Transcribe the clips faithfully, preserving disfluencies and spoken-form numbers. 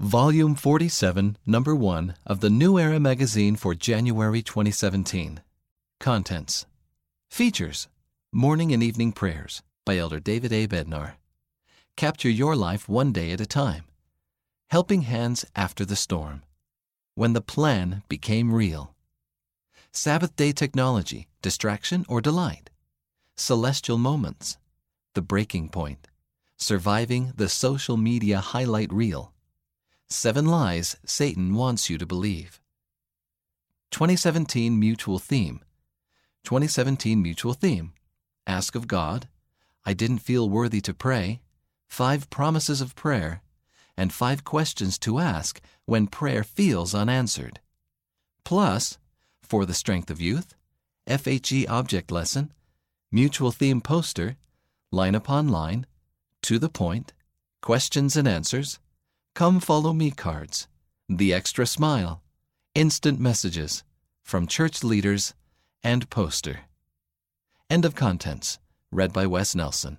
Volume forty-seven, Number one of the New Era magazine for January twenty seventeen. Contents. Features. Morning and Evening Prayers by Elder David A. Bednar. Capture Your Life One Day at a Time. Helping Hands After the Storm. When the Plan Became Real. Sabbath Day Technology, Distraction or Delight. Celestial Moments. The Breaking Point. Surviving the Social Media Highlight Reel. Seven Lies Satan Wants You to Believe. twenty seventeen Mutual Theme. twenty seventeen Mutual Theme. Ask of God. I Didn't Feel Worthy to Pray. Five Promises of Prayer. And five questions to ask when prayer feels unanswered. Plus, For the Strength of Youth, F H E Object Lesson, Mutual Theme Poster, Line Upon Line, To the Point, Questions and Answers, Come Follow Me cards, The Extra Smile, Instant Messages from Church Leaders, and Poster. End of contents. Read by Wes Nelson.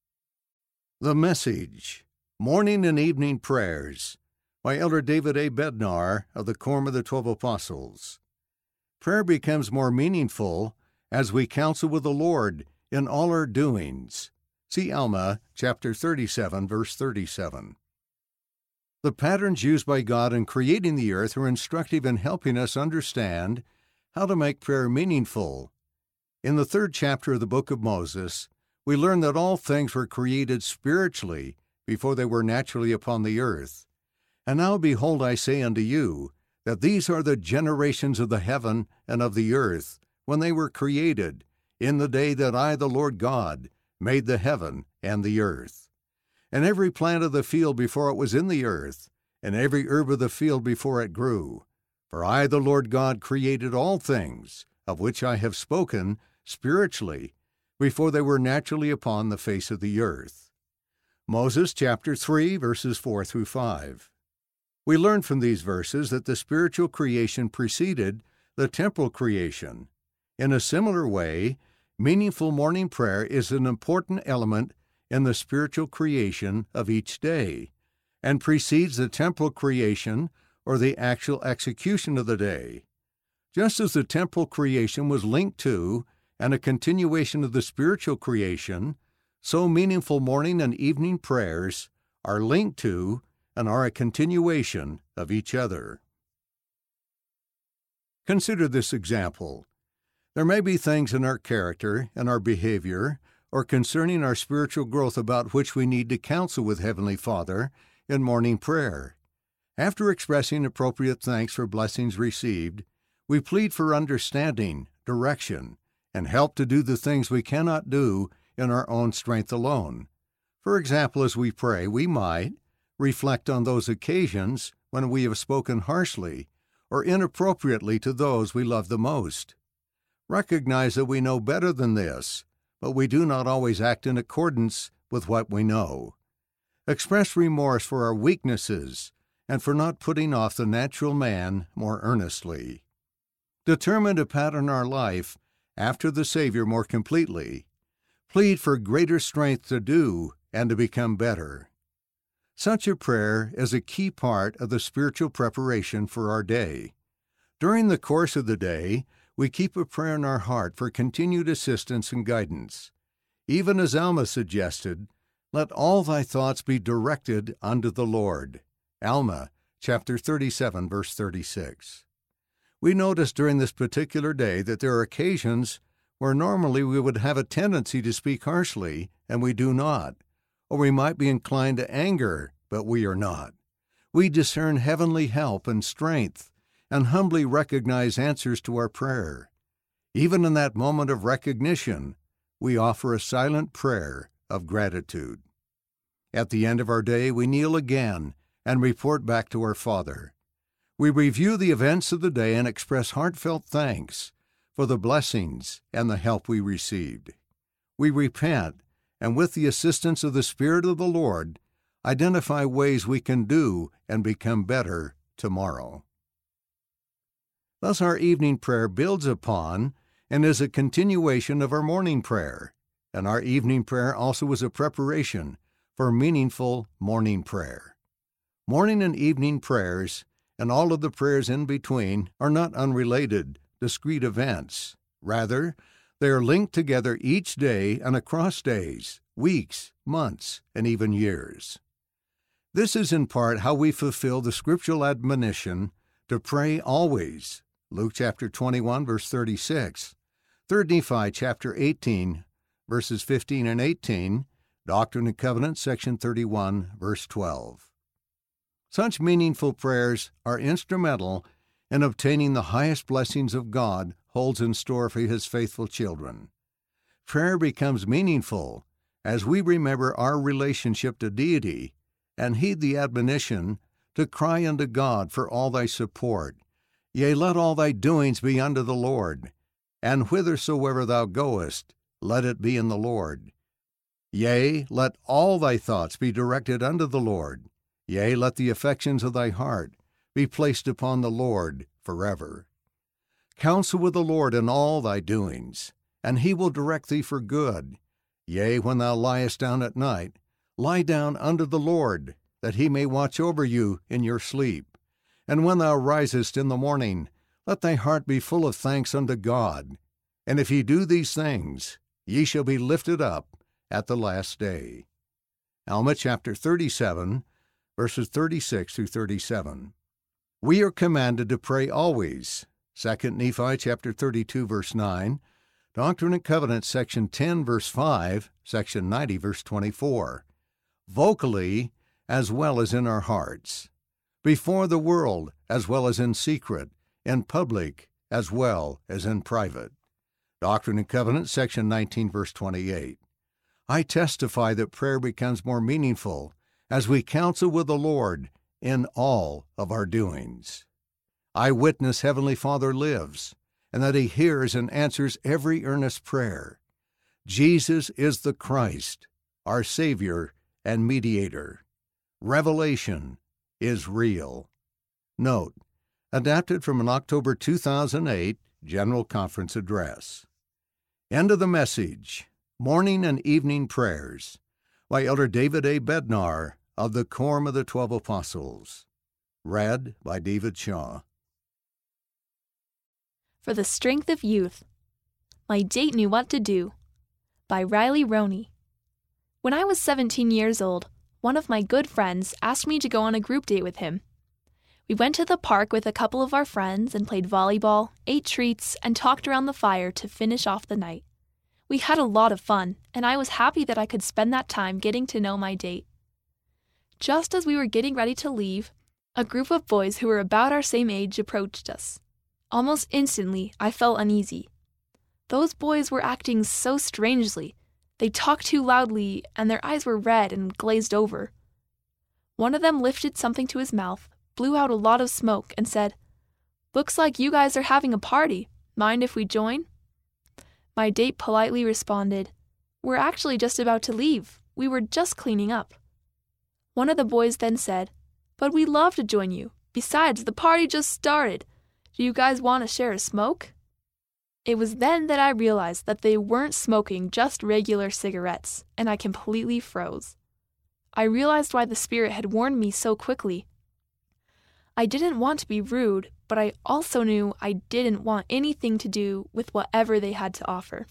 The Message, Morning and Evening Prayers by Elder David A. Bednar of the Quorum of the Twelve Apostles. Prayer becomes more meaningful as we counsel with the Lord in all our doings. See Alma, chapter thirty-seven, verse thirty-seven. The patterns used by God in creating the earth are instructive in helping us understand how to make prayer meaningful. In the third chapter of the book of Moses, we learn that all things were created spiritually before they were naturally upon the earth. And now behold, I say unto you, that these are the generations of the heaven and of the earth, when they were created, in the day that I, the Lord God, made the heaven and the earth. And every plant of the field before it was in the earth, and every herb of the field before it grew. For I, the Lord God, created all things, of which I have spoken, spiritually, before they were naturally upon the face of the earth. Moses chapter three, verses four through five. We learn from these verses that the spiritual creation preceded the temporal creation. In a similar way, meaningful morning prayer is an important element in the spiritual creation of each day, and precedes the temporal creation or the actual execution of the day. Just as the temporal creation was linked to and a continuation of the spiritual creation, so meaningful morning and evening prayers are linked to and are a continuation of each other. Consider this example. There may be things in our character and our behavior or concerning our spiritual growth about which we need to counsel with Heavenly Father in morning prayer. After expressing appropriate thanks for blessings received, we plead for understanding, direction, and help to do the things we cannot do in our own strength alone. For example, as we pray, we might reflect on those occasions when we have spoken harshly or inappropriately to those we love the most. Recognize that we know better than this, but we do not always act in accordance with what we know. Express remorse for our weaknesses and for not putting off the natural man more earnestly. Determine to pattern our life after the Savior more completely. Plead for greater strength to do and to become better. Such a prayer is a key part of the spiritual preparation for our day. During the course of the day, we keep a prayer in our heart for continued assistance and guidance. Even as Alma suggested, let all thy thoughts be directed unto the Lord. Alma, chapter thirty-seven, verse thirty-six. We notice during this particular day that there are occasions where normally we would have a tendency to speak harshly, and we do not, or we might be inclined to anger, but we are not. We discern heavenly help and strength, and humbly recognize answers to our prayer. Even in that moment of recognition, we offer a silent prayer of gratitude. At the end of our day, we kneel again and report back to our Father. We review the events of the day and express heartfelt thanks for the blessings and the help we received. We repent, and with the assistance of the Spirit of the Lord, identify ways we can do and become better tomorrow. Thus our evening prayer builds upon and is a continuation of our morning prayer, and our evening prayer also is a preparation for meaningful morning prayer. Morning and evening prayers, and all of the prayers in between, are not unrelated, discrete events. Rather, they are linked together each day and across days, weeks, months, and even years. This is in part how we fulfill the scriptural admonition to pray always, Luke chapter twenty-one, verse thirty-six, Third Nephi chapter eighteen, verses fifteen and eighteen, Doctrine and Covenants, section thirty-one, verse twelve. Such meaningful prayers are instrumental in obtaining the highest blessings of God holds in store for His faithful children. Prayer becomes meaningful as we remember our relationship to deity and heed the admonition to cry unto God for all thy support. Yea, let all thy doings be unto the Lord, and whithersoever thou goest, let it be in the Lord. Yea, let all thy thoughts be directed unto the Lord. Yea, let the affections of thy heart be placed upon the Lord forever. Counsel with the Lord in all thy doings, and He will direct thee for good. Yea, when thou liest down at night, lie down unto the Lord, that He may watch over you in your sleep. And when thou risest in the morning, let thy heart be full of thanks unto God. And if ye do these things, ye shall be lifted up at the last day. Alma chapter thirty-seven, verses thirty-six through thirty-seven. We are commanded to pray always. Second Nephi chapter thirty-two, verse nine. Doctrine and Covenants, section ten, verse five, section ninety, verse twenty-four. Vocally as well as in our hearts. Before the world as well as in secret. In public as well as in private. Doctrine and Covenants, section nineteen, verse twenty-eight. I testify that prayer becomes more meaningful as we counsel with the Lord in all of our doings. I witness Heavenly Father lives, and that He hears and answers every earnest prayer. Jesus is the Christ, our Savior and Mediator. Revelation is real. Note, adapted from an October two thousand eight General Conference address. End of the message. Morning and Evening Prayers by Elder David A. Bednar of the Quorum of the Twelve Apostles. Read by David Shaw. For the Strength of Youth, My Date Knew What to Do by Riley Roney. When I was seventeen years old, one of my good friends asked me to go on a group date with him. We went to the park with a couple of our friends and played volleyball, ate treats, and talked around the fire to finish off the night. We had a lot of fun, and I was happy that I could spend that time getting to know my date. Just as we were getting ready to leave, a group of boys who were about our same age approached us. Almost instantly, I felt uneasy. Those boys were acting so strangely. They talked too loudly, and their eyes were red and glazed over. One of them lifted something to his mouth, blew out a lot of smoke, and said, "Looks like you guys are having a party. Mind if we join?" My date politely responded, "We're actually just about to leave. We were just cleaning up." One of the boys then said, "But we'd love to join you. Besides, the party just started. Do you guys want to share a smoke?" It was then that I realized that they weren't smoking just regular cigarettes, and I completely froze. I realized why the Spirit had warned me so quickly. I didn't want to be rude, but I also knew I didn't want anything to do with whatever they had to offer.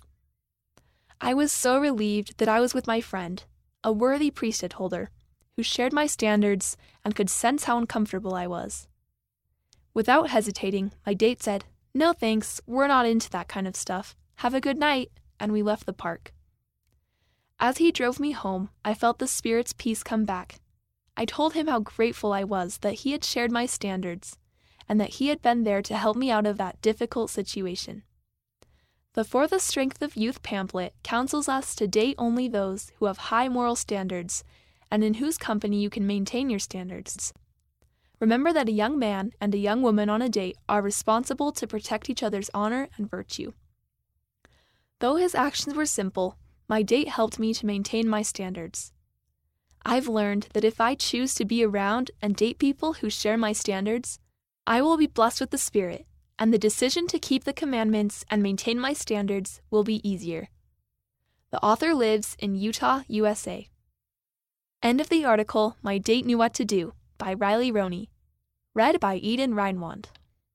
I was so relieved that I was with my friend, a worthy priesthood holder, who shared my standards and could sense how uncomfortable I was. Without hesitating, my date said, "No thanks, we're not into that kind of stuff. Have a good night," and we left the park. As he drove me home, I felt the Spirit's peace come back. I told him how grateful I was that he had shared my standards, and that he had been there to help me out of that difficult situation. The For the Strength of Youth pamphlet counsels us to date only those who have high moral standards and in whose company you can maintain your standards. Remember that a young man and a young woman on a date are responsible to protect each other's honor and virtue. Though his actions were simple, my date helped me to maintain my standards. I've learned that if I choose to be around and date people who share my standards, I will be blessed with the Spirit, and the decision to keep the commandments and maintain my standards will be easier. The author lives in Utah, U S A. End of the article, My Date Knew What to Do, by Riley Roney. Read by Eden Reinwand.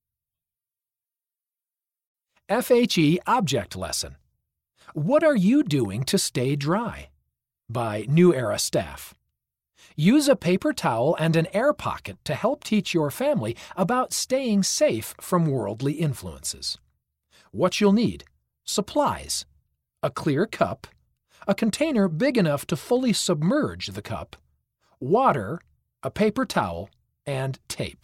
F H E Object Lesson. What are you doing to stay dry? By New Era staff. Use a paper towel and an air pocket to help teach your family about staying safe from worldly influences. What you'll need: supplies, a clear cup, a container big enough to fully submerge the cup, water, a paper towel, and tape.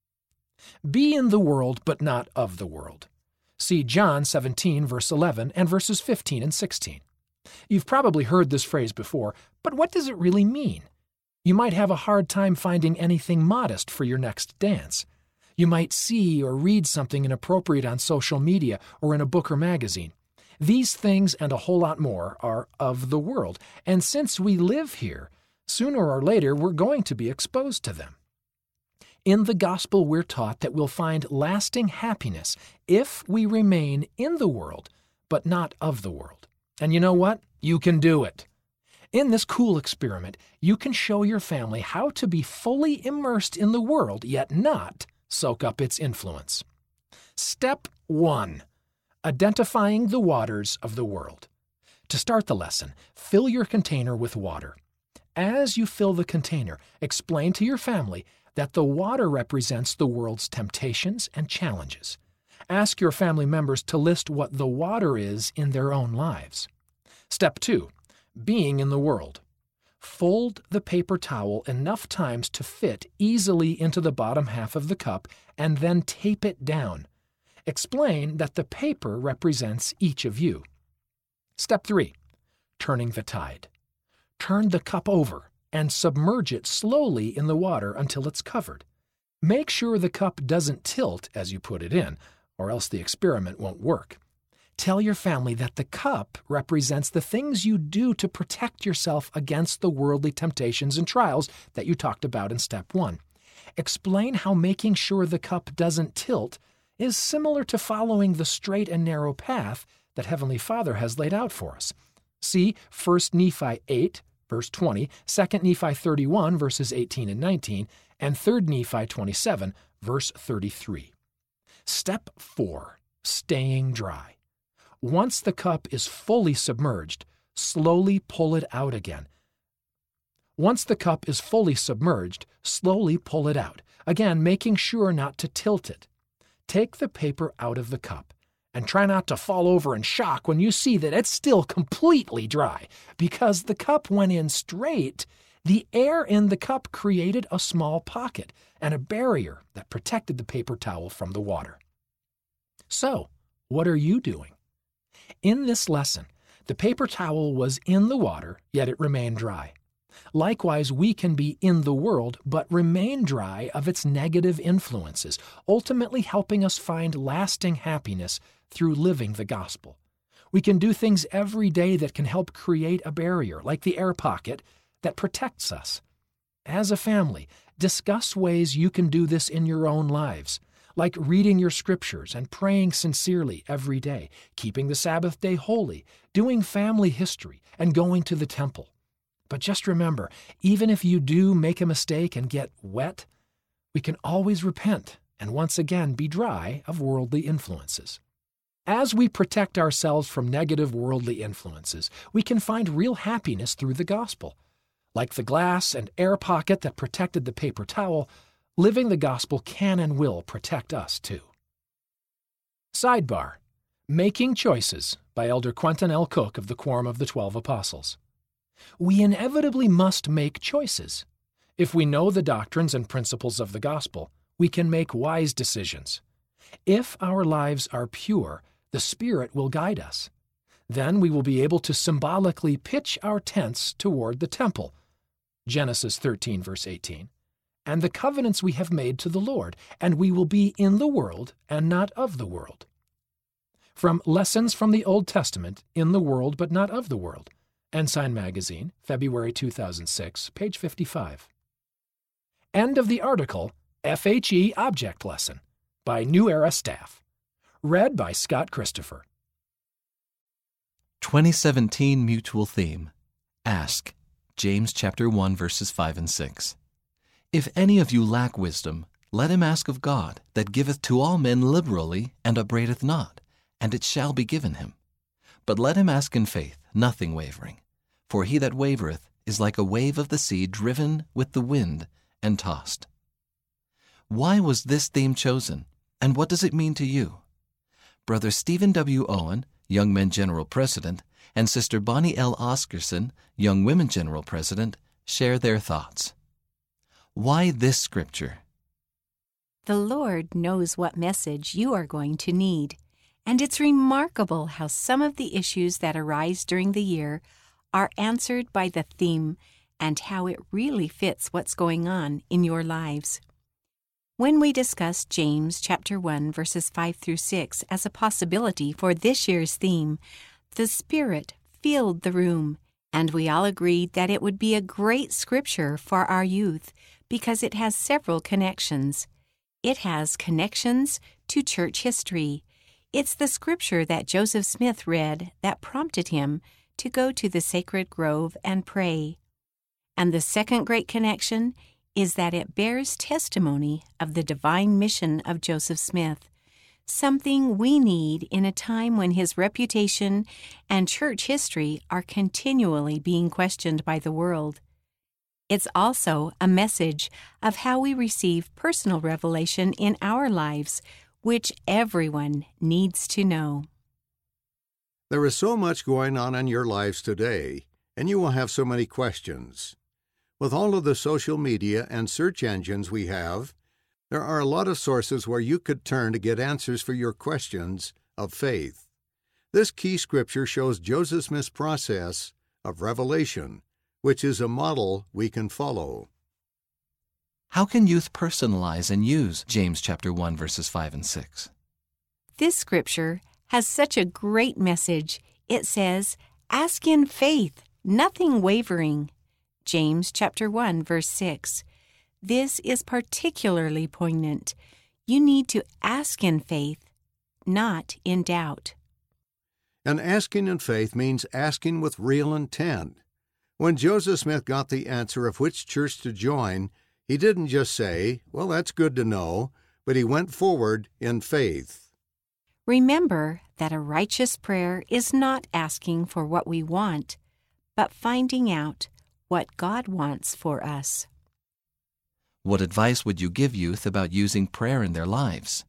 Be in the world, but not of the world. See John seventeen, verse eleven, and verses fifteen and sixteen. You've probably heard this phrase before, but what does it really mean? You might have a hard time finding anything modest for your next dance. You might see or read something inappropriate on social media or in a book or magazine. These things and a whole lot more are of the world, and since we live here, sooner or later we're going to be exposed to them. In the gospel, we're taught that we'll find lasting happiness if we remain in the world, but not of the world. And you know what? You can do it. In this cool experiment, you can show your family how to be fully immersed in the world, yet not soak up its influence. Step one. Identifying the waters of the world. To start the lesson, fill your container with water. As you fill the container, explain to your family that the water represents the world's temptations and challenges. Ask your family members to list what the water is in their own lives. Step two. Being in the world. Fold the paper towel enough times to fit easily into the bottom half of the cup and then tape it down. Explain that the paper represents each of you. Step three. Turning the tide. Turn the cup over and submerge it slowly in the water until it's covered. Make sure the cup doesn't tilt as you put it in, or else the experiment won't work. Tell your family that the cup represents the things you do to protect yourself against the worldly temptations and trials that you talked about in step one. Explain how making sure the cup doesn't tilt is similar to following the straight and narrow path that Heavenly Father has laid out for us. See First Nephi eight, verse twenty, Second Nephi thirty-one, verses eighteen and nineteen, and Third Nephi twenty-seven, verse thirty-three. Step four. Staying dry. Once the cup is fully submerged, slowly pull it out again. Once the cup is fully submerged, slowly pull it out, again making sure not to tilt it. Take the paper out of the cup, and try not to fall over in shock when you see that it's still completely dry. Because the cup went in straight, the air in the cup created a small pocket and a barrier that protected the paper towel from the water. So, what are you doing? In this lesson, the paper towel was in the water, yet it remained dry. Likewise, we can be in the world, but remain dry of its negative influences, ultimately helping us find lasting happiness through living the gospel. We can do things every day that can help create a barrier, like the air pocket, that protects us. As a family, discuss ways you can do this in your own lives, like reading your scriptures and praying sincerely every day, keeping the Sabbath day holy, doing family history, and going to the temple. But just remember, even if you do make a mistake and get wet, we can always repent and once again be dry of worldly influences. As we protect ourselves from negative worldly influences, we can find real happiness through the gospel. Like the glass and air pocket that protected the paper towel, living the gospel can and will protect us too. Sidebar: Making Choices by Elder Quentin L. Cook of the Quorum of the Twelve Apostles. We inevitably must make choices. If we know the doctrines and principles of the gospel, we can make wise decisions. If our lives are pure, the Spirit will guide us. Then we will be able to symbolically pitch our tents toward the temple, Genesis thirteen, verse eighteen, and the covenants we have made to the Lord, and we will be in the world and not of the world. From Lessons from the Old Testament, In the World but Not of the World, Ensign Magazine, February two thousand six, page fifty-five. End of the article, F H E Object Lesson, by New Era staff. Read by Scott Christopher. twenty seventeen Mutual Theme. Ask. James chapter one, verses five and six. If any of you lack wisdom, let him ask of God, that giveth to all men liberally, and upbraideth not, and it shall be given him. But let him ask in faith, nothing wavering. For he that wavereth is like a wave of the sea driven with the wind and tossed. Why was this theme chosen, and what does it mean to you? Brother Stephen W. Owen, Young Men General President, and Sister Bonnie L. Oscarson, Young Women General President, share their thoughts. Why this scripture? The Lord knows what message you are going to need, and it's remarkable how some of the issues that arise during the year are answered by the theme and how it really fits what's going on in your lives. When we discussed James chapter one verses five through six as a possibility for this year's theme, the Spirit filled the room, and we all agreed that it would be a great scripture for our youth because it has several connections. It has connections to church history. It's the scripture that Joseph Smith read that prompted him to go to the sacred grove and pray. And the second great connection is that it bears testimony of the divine mission of Joseph Smith, something we need in a time when his reputation and church history are continually being questioned by the world. It's also a message of how we receive personal revelation in our lives, which everyone needs to know. There is so much going on in your lives today, and you will have so many questions. With all of the social media and search engines we have, there are a lot of sources where you could turn to get answers for your questions of faith. This key scripture shows Joseph Smith's process of revelation, which is a model we can follow. How can youth personalize and use James chapter one verses five and six? This scripture has such a great message. It says, "Ask in faith, nothing wavering." James chapter one verse six. This is particularly poignant. You need to ask in faith, not in doubt. And asking in faith means asking with real intent. When Joseph Smith got the answer of which church to join, he didn't just say, "Well, that's good to know," but he went forward in faith. Remember that a righteous prayer is not asking for what we want, but finding out what God wants for us. What advice would you give youth about using prayer in their lives?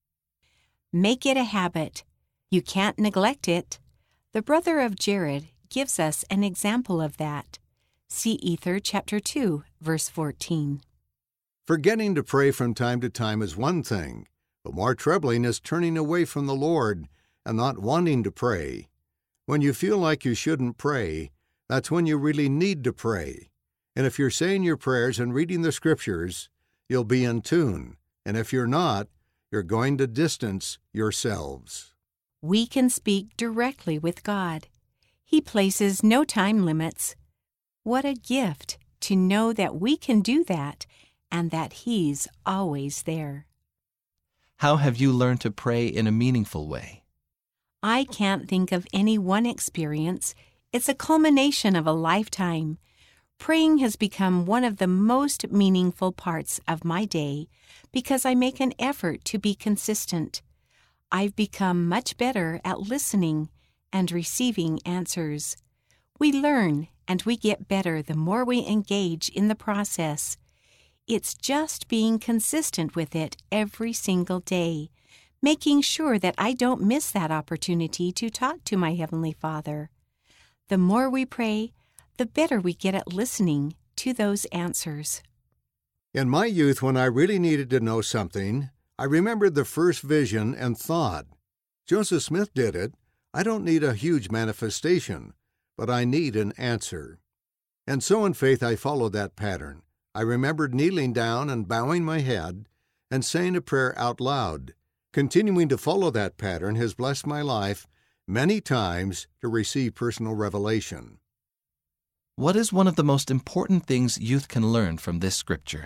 Make it a habit. You can't neglect it. The brother of Jared gives us an example of that. See Ether chapter two, verse fourteen. Forgetting to pray from time to time is one thing, but more troubling is turning away from the Lord and not wanting to pray. When you feel like you shouldn't pray, that's when you really need to pray. And if you're saying your prayers and reading the scriptures, you'll be in tune. And if you're not, you're going to distance yourselves. We can speak directly with God. He places no time limits. What a gift to know that we can do that and that He's always there. How have you learned to pray in a meaningful way? I can't think of any one experience. It's a culmination of a lifetime. Praying has become one of the most meaningful parts of my day because I make an effort to be consistent. I've become much better at listening and receiving answers. We learn and we get better the more we engage in the process. It's just being consistent with it every single day, making sure that I don't miss that opportunity to talk to my Heavenly Father. The more we pray, the better we get at listening to those answers. In my youth, when I really needed to know something, I remembered the first vision and thought, Joseph Smith did it. I don't need a huge manifestation, but I need an answer. And so in faith I followed that pattern. I remembered kneeling down and bowing my head and saying a prayer out loud. Continuing to follow that pattern has blessed my life many times to receive personal revelation. What is one of the most important things youth can learn from this scripture?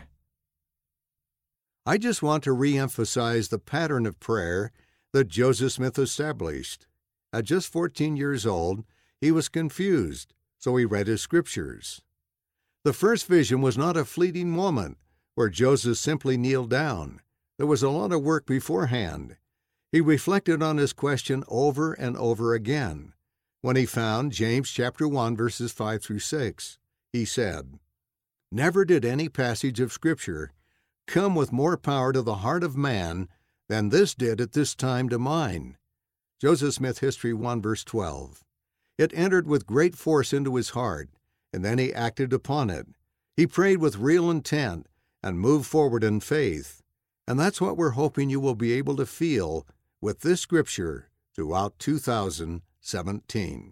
I just want to re-emphasize the pattern of prayer that Joseph Smith established. At just fourteen years old, he was confused, so he read his scriptures. The first vision was not a fleeting moment, where Joseph simply kneeled down. There was a lot of work beforehand. He reflected on his question over and over again. When he found James chapter one, verses five through six, he said, "Never did any passage of Scripture come with more power to the heart of man than this did at this time to mine." Joseph Smith History one, verse twelve. It entered with great force into his heart, and then he acted upon it. He prayed with real intent and moved forward in faith. And that's what we're hoping you will be able to feel with this Scripture throughout two thousand seventeen.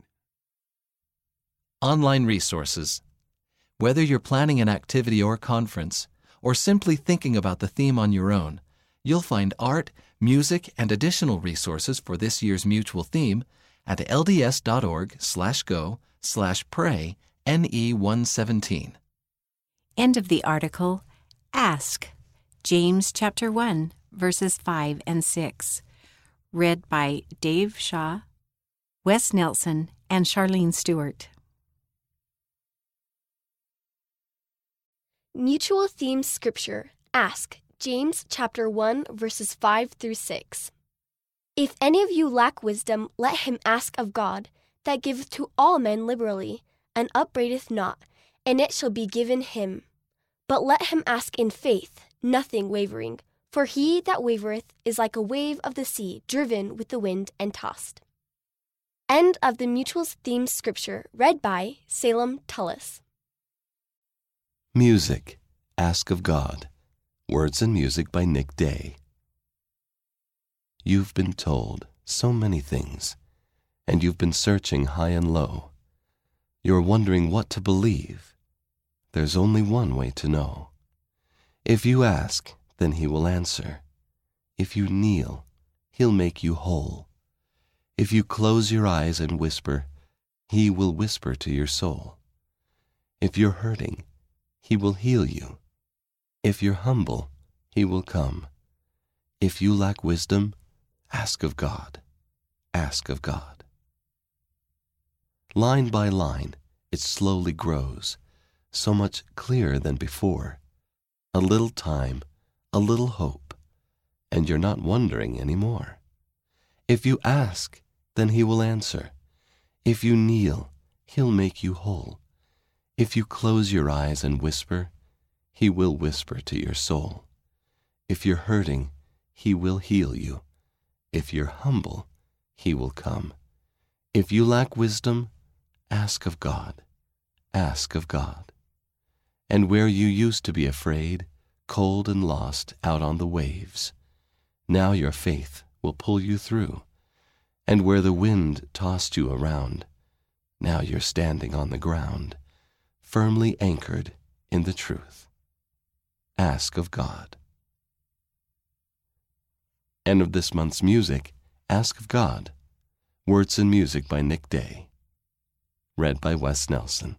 Online resources. Whether you're planning an activity or conference, or simply thinking about the theme on your own, you'll find art, music, and additional resources for this year's mutual theme at lds.org slash go slash pray NE one seventeen. End of the article. Ask. James chapter one, verses five and six. Read by Dave Shaw, Wes Nelson, and Charlene Stewart. Mutual Theme Scripture. Ask. James chapter one, verses five through six. If any of you lack wisdom, let him ask of God, that giveth to all men liberally, and upbraideth not, and it shall be given him. But let him ask in faith, nothing wavering. For he that wavereth is like a wave of the sea, driven with the wind and tossed. End of the Mutual Theme Scripture, read by Salem Tullis. Music. Ask of God. Words and music by Nick Day. You've been told so many things, and you've been searching high and low. You're wondering what to believe. There's only one way to know. If you ask, then he will answer. If you kneel, he'll make you whole. If you close your eyes and whisper, he will whisper to your soul. If you're hurting, he will heal you. If you're humble, he will come. If you lack wisdom, ask of God. Ask of God. Line by line, it slowly grows, so much clearer than before. A little time, a little hope, and you're not wondering anymore. If you ask, then he will answer. If you kneel, he'll make you whole. If you close your eyes and whisper, he will whisper to your soul. If you're hurting, he will heal you. If you're humble, he will come. If you lack wisdom, ask of God. Ask of God. And where you used to be afraid, cold and lost out on the waves, now your faith will pull you through. And where the wind tossed you around, now you're standing on the ground, firmly anchored in the truth. Ask of God. End of this month's music, Ask of God. Words and music by Nick Day. Read by Wes Nelson.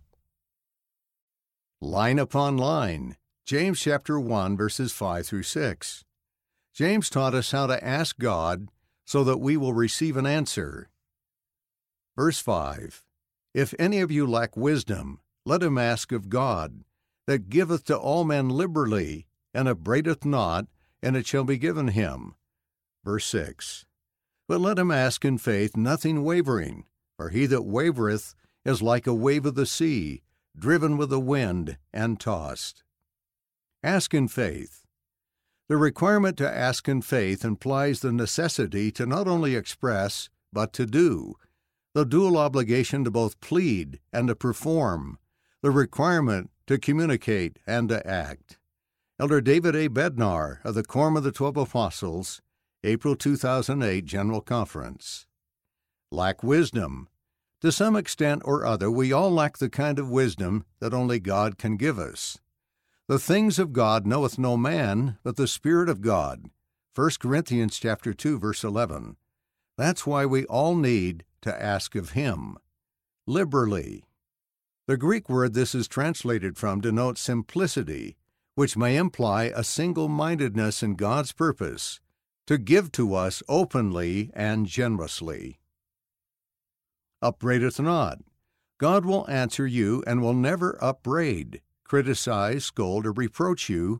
Line upon line. James chapter one, verses five through six. James taught us how to ask God so that we will receive an answer. Verse five. If any of you lack wisdom, let him ask of God, that giveth to all men liberally, and upbraideth not, and it shall be given him. Verse six. But let him ask in faith, nothing wavering, for he that wavereth is like a wave of the sea, driven with the wind and tossed. Ask in faith. The requirement to ask in faith implies the necessity to not only express, but to do, the dual obligation to both plead and to perform, the requirement to communicate and to act. Elder David A. Bednar of the Quorum of the Twelve Apostles, April two thousand eight General Conference. Lack wisdom. To some extent or other, we all lack the kind of wisdom that only God can give us. The things of God knoweth no man, but the Spirit of God. First Corinthians chapter two, verse eleven. That's why we all need to ask of Him. Liberally. The Greek word this is translated from denotes simplicity, which may imply a single-mindedness in God's purpose, to give to us openly and generously. Upbraideth not. God will answer you and will never upbraid, criticize, scold, or reproach you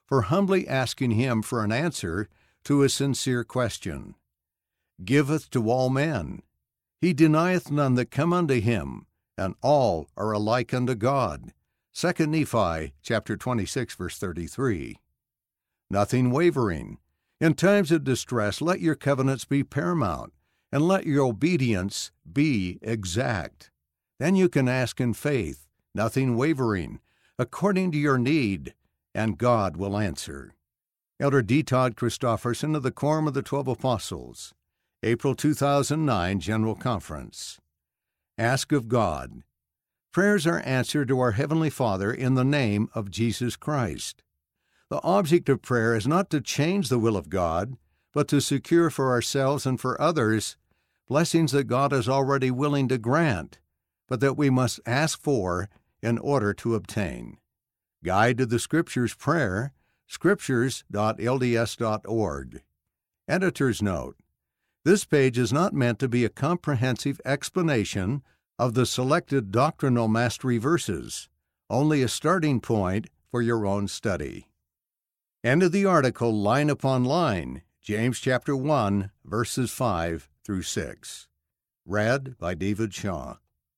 for humbly asking Him for an answer to a sincere question. Giveth to all men. He denieth none that come unto Him, and all are alike unto God. Second Nephi chapter twenty-six, verse thirty-three. Nothing wavering. In times of distress, let your covenants be paramount, and let your obedience be exact. Then you can ask in faith, nothing wavering, according to your need, and God will answer. Elder D. Todd Christofferson of the Quorum of the Twelve Apostles, April two thousand nine General Conference. Ask of God. Prayers are answered to our Heavenly Father in the name of Jesus Christ. The object of prayer is not to change the will of God, but to secure for ourselves and for others blessings that God is already willing to grant, but that we must ask for in order to obtain. Guide to the Scriptures Prayer, scriptures dot l d s dot org. Editor's note: this page is not meant to be a comprehensive explanation of the selected doctrinal mastery verses, only a starting point for your own study. End of the article, line upon line, James chapter one, verses five through six. Read by David Shaw.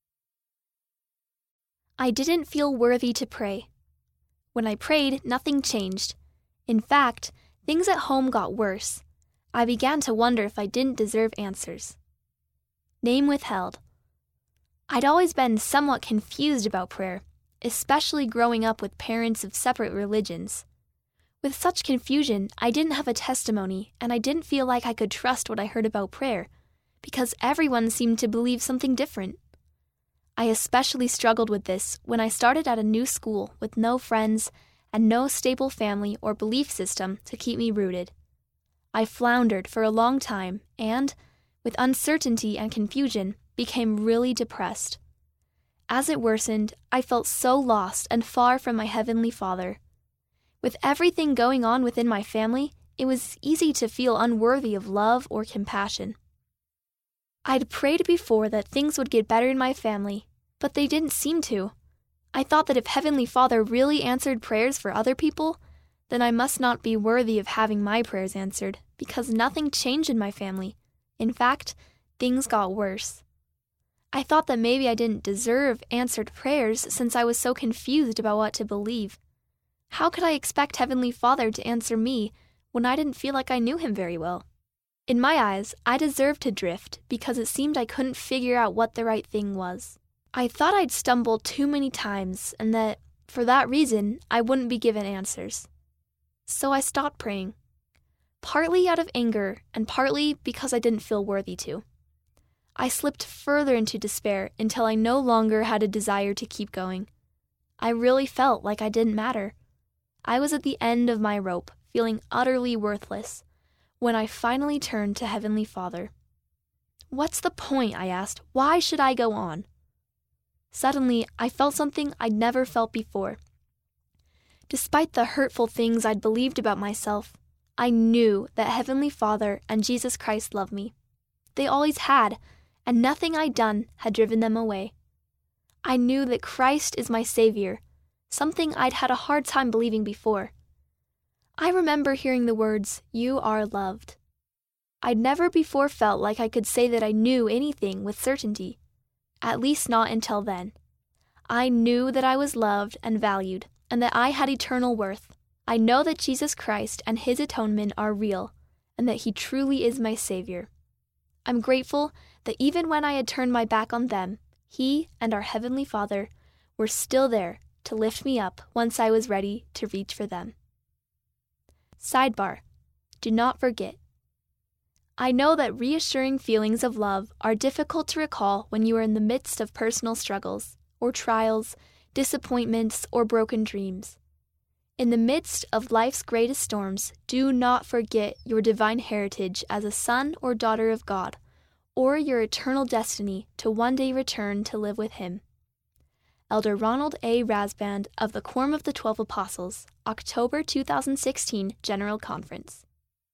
I didn't feel worthy to pray. When I prayed, nothing changed. In fact, things at home got worse. I began to wonder if I didn't deserve answers. Name withheld. I'd always been somewhat confused about prayer, especially growing up with parents of separate religions. With such confusion, I didn't have a testimony, and I didn't feel like I could trust what I heard about prayer, because everyone seemed to believe something different. I especially struggled with this when I started at a new school with no friends and no stable family or belief system to keep me rooted. I floundered for a long time and, with uncertainty and confusion, became really depressed. As it worsened, I felt so lost and far from my Heavenly Father. With everything going on within my family, it was easy to feel unworthy of love or compassion. I'd prayed before that things would get better in my family, but they didn't seem to. I thought that if Heavenly Father really answered prayers for other people, then I must not be worthy of having my prayers answered, because nothing changed in my family. In fact, things got worse. I thought that maybe I didn't deserve answered prayers since I was so confused about what to believe. How could I expect Heavenly Father to answer me when I didn't feel like I knew Him very well? In my eyes, I deserved to drift because it seemed I couldn't figure out what the right thing was. I thought I'd stumbled too many times and that, for that reason, I wouldn't be given answers. So I stopped praying, partly out of anger and partly because I didn't feel worthy to. I slipped further into despair until I no longer had a desire to keep going. I really felt like I didn't matter. I was at the end of my rope, feeling utterly worthless, when I finally turned to Heavenly Father. What's the point? I asked. Why should I go on? Suddenly, I felt something I'd never felt before. Despite the hurtful things I'd believed about myself, I knew that Heavenly Father and Jesus Christ loved me. They always had, and nothing I'd done had driven them away. I knew that Christ is my Savior, something I'd had a hard time believing before. I remember hearing the words, "You are loved." I'd never before felt like I could say that I knew anything with certainty, at least not until then. I knew that I was loved and valued, and that I had eternal worth. I know that Jesus Christ and His atonement are real, and that He truly is my Savior. I'm grateful that even when I had turned my back on them, He and our Heavenly Father were still there to lift me up once I was ready to reach for them. Sidebar: do not forget. I know that reassuring feelings of love are difficult to recall when you are in the midst of personal struggles, or trials, disappointments, or broken dreams. In the midst of life's greatest storms, do not forget your divine heritage as a son or daughter of God, or your eternal destiny to one day return to live with Him. Elder Ronald A. Rasband of the Quorum of the Twelve Apostles, October two thousand sixteen General Conference.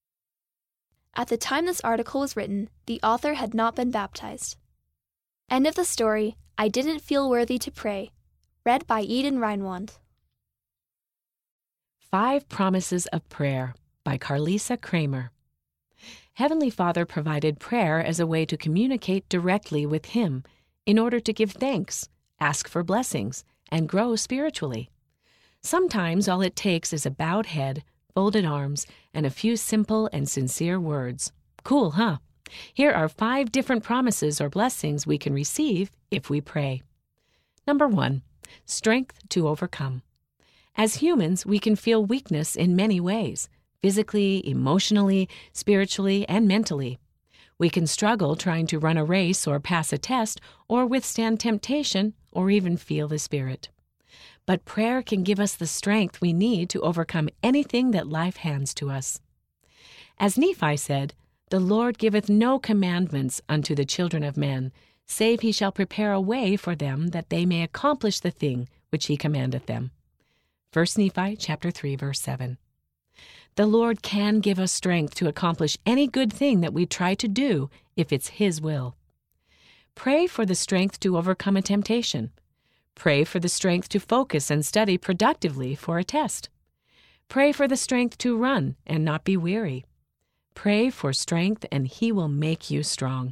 At the time this article was written, the author had not been baptized. End of the story. I Didn't Feel Worthy to Pray. Read by Eden Reinwand. Five Promises of Prayer by Carlisa Kramer. Heavenly Father provided prayer as a way to communicate directly with Him in order to give thanks, ask for blessings, and grow spiritually. Sometimes all it takes is a bowed head, folded arms, and a few simple and sincere words. Cool, huh? Here are five different promises or blessings we can receive if we pray. Number one, strength to overcome. As humans, we can feel weakness in many ways, physically, emotionally, spiritually, and mentally. We can struggle trying to run a race or pass a test or withstand temptation or even feel the Spirit. But prayer can give us the strength we need to overcome anything that life hands to us. As Nephi said, "The Lord giveth no commandments unto the children of men, save he shall prepare a way for them that they may accomplish the thing which he commandeth them." First Nephi chapter three, verse seven. The Lord can give us strength to accomplish any good thing that we try to do if it's His will. Pray for the strength to overcome a temptation. Pray for the strength to focus and study productively for a test. Pray for the strength to run and not be weary. Pray for strength and He will make you strong.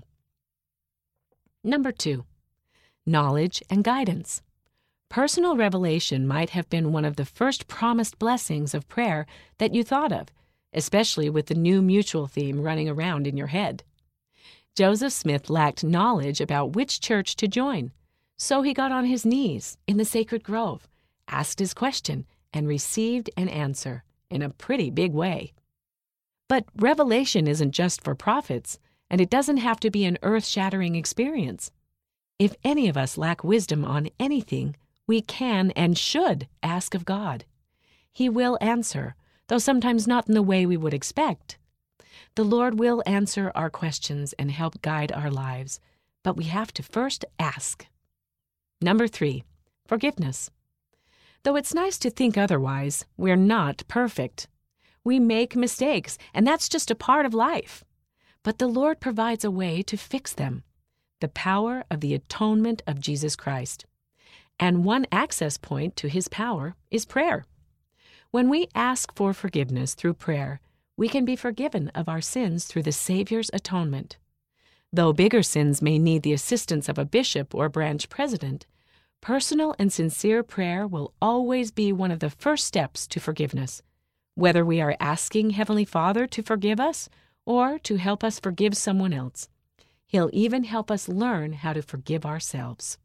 Number two, knowledge and guidance. Personal revelation might have been one of the first promised blessings of prayer that you thought of, especially with the new mutual theme running around in your head. Joseph Smith lacked knowledge about which church to join, so he got on his knees in the sacred grove, asked his question, and received an answer in a pretty big way. But revelation isn't just for prophets, and it doesn't have to be an earth-shattering experience. If any of us lack wisdom on anything, we can and should ask of God. He will answer, though sometimes not in the way we would expect. The Lord will answer our questions and help guide our lives, but we have to first ask. Number three, forgiveness. Though it's nice to think otherwise, we're not perfect. We make mistakes, and that's just a part of life. But the Lord provides a way to fix them, the power of the atonement of Jesus Christ. And one access point to His power is prayer. When we ask for forgiveness through prayer, we can be forgiven of our sins through the Savior's atonement. Though bigger sins may need the assistance of a bishop or branch president, personal and sincere prayer will always be one of the first steps to forgiveness, whether we are asking Heavenly Father to forgive us or to help us forgive someone else. He'll even help us learn how to forgive ourselves.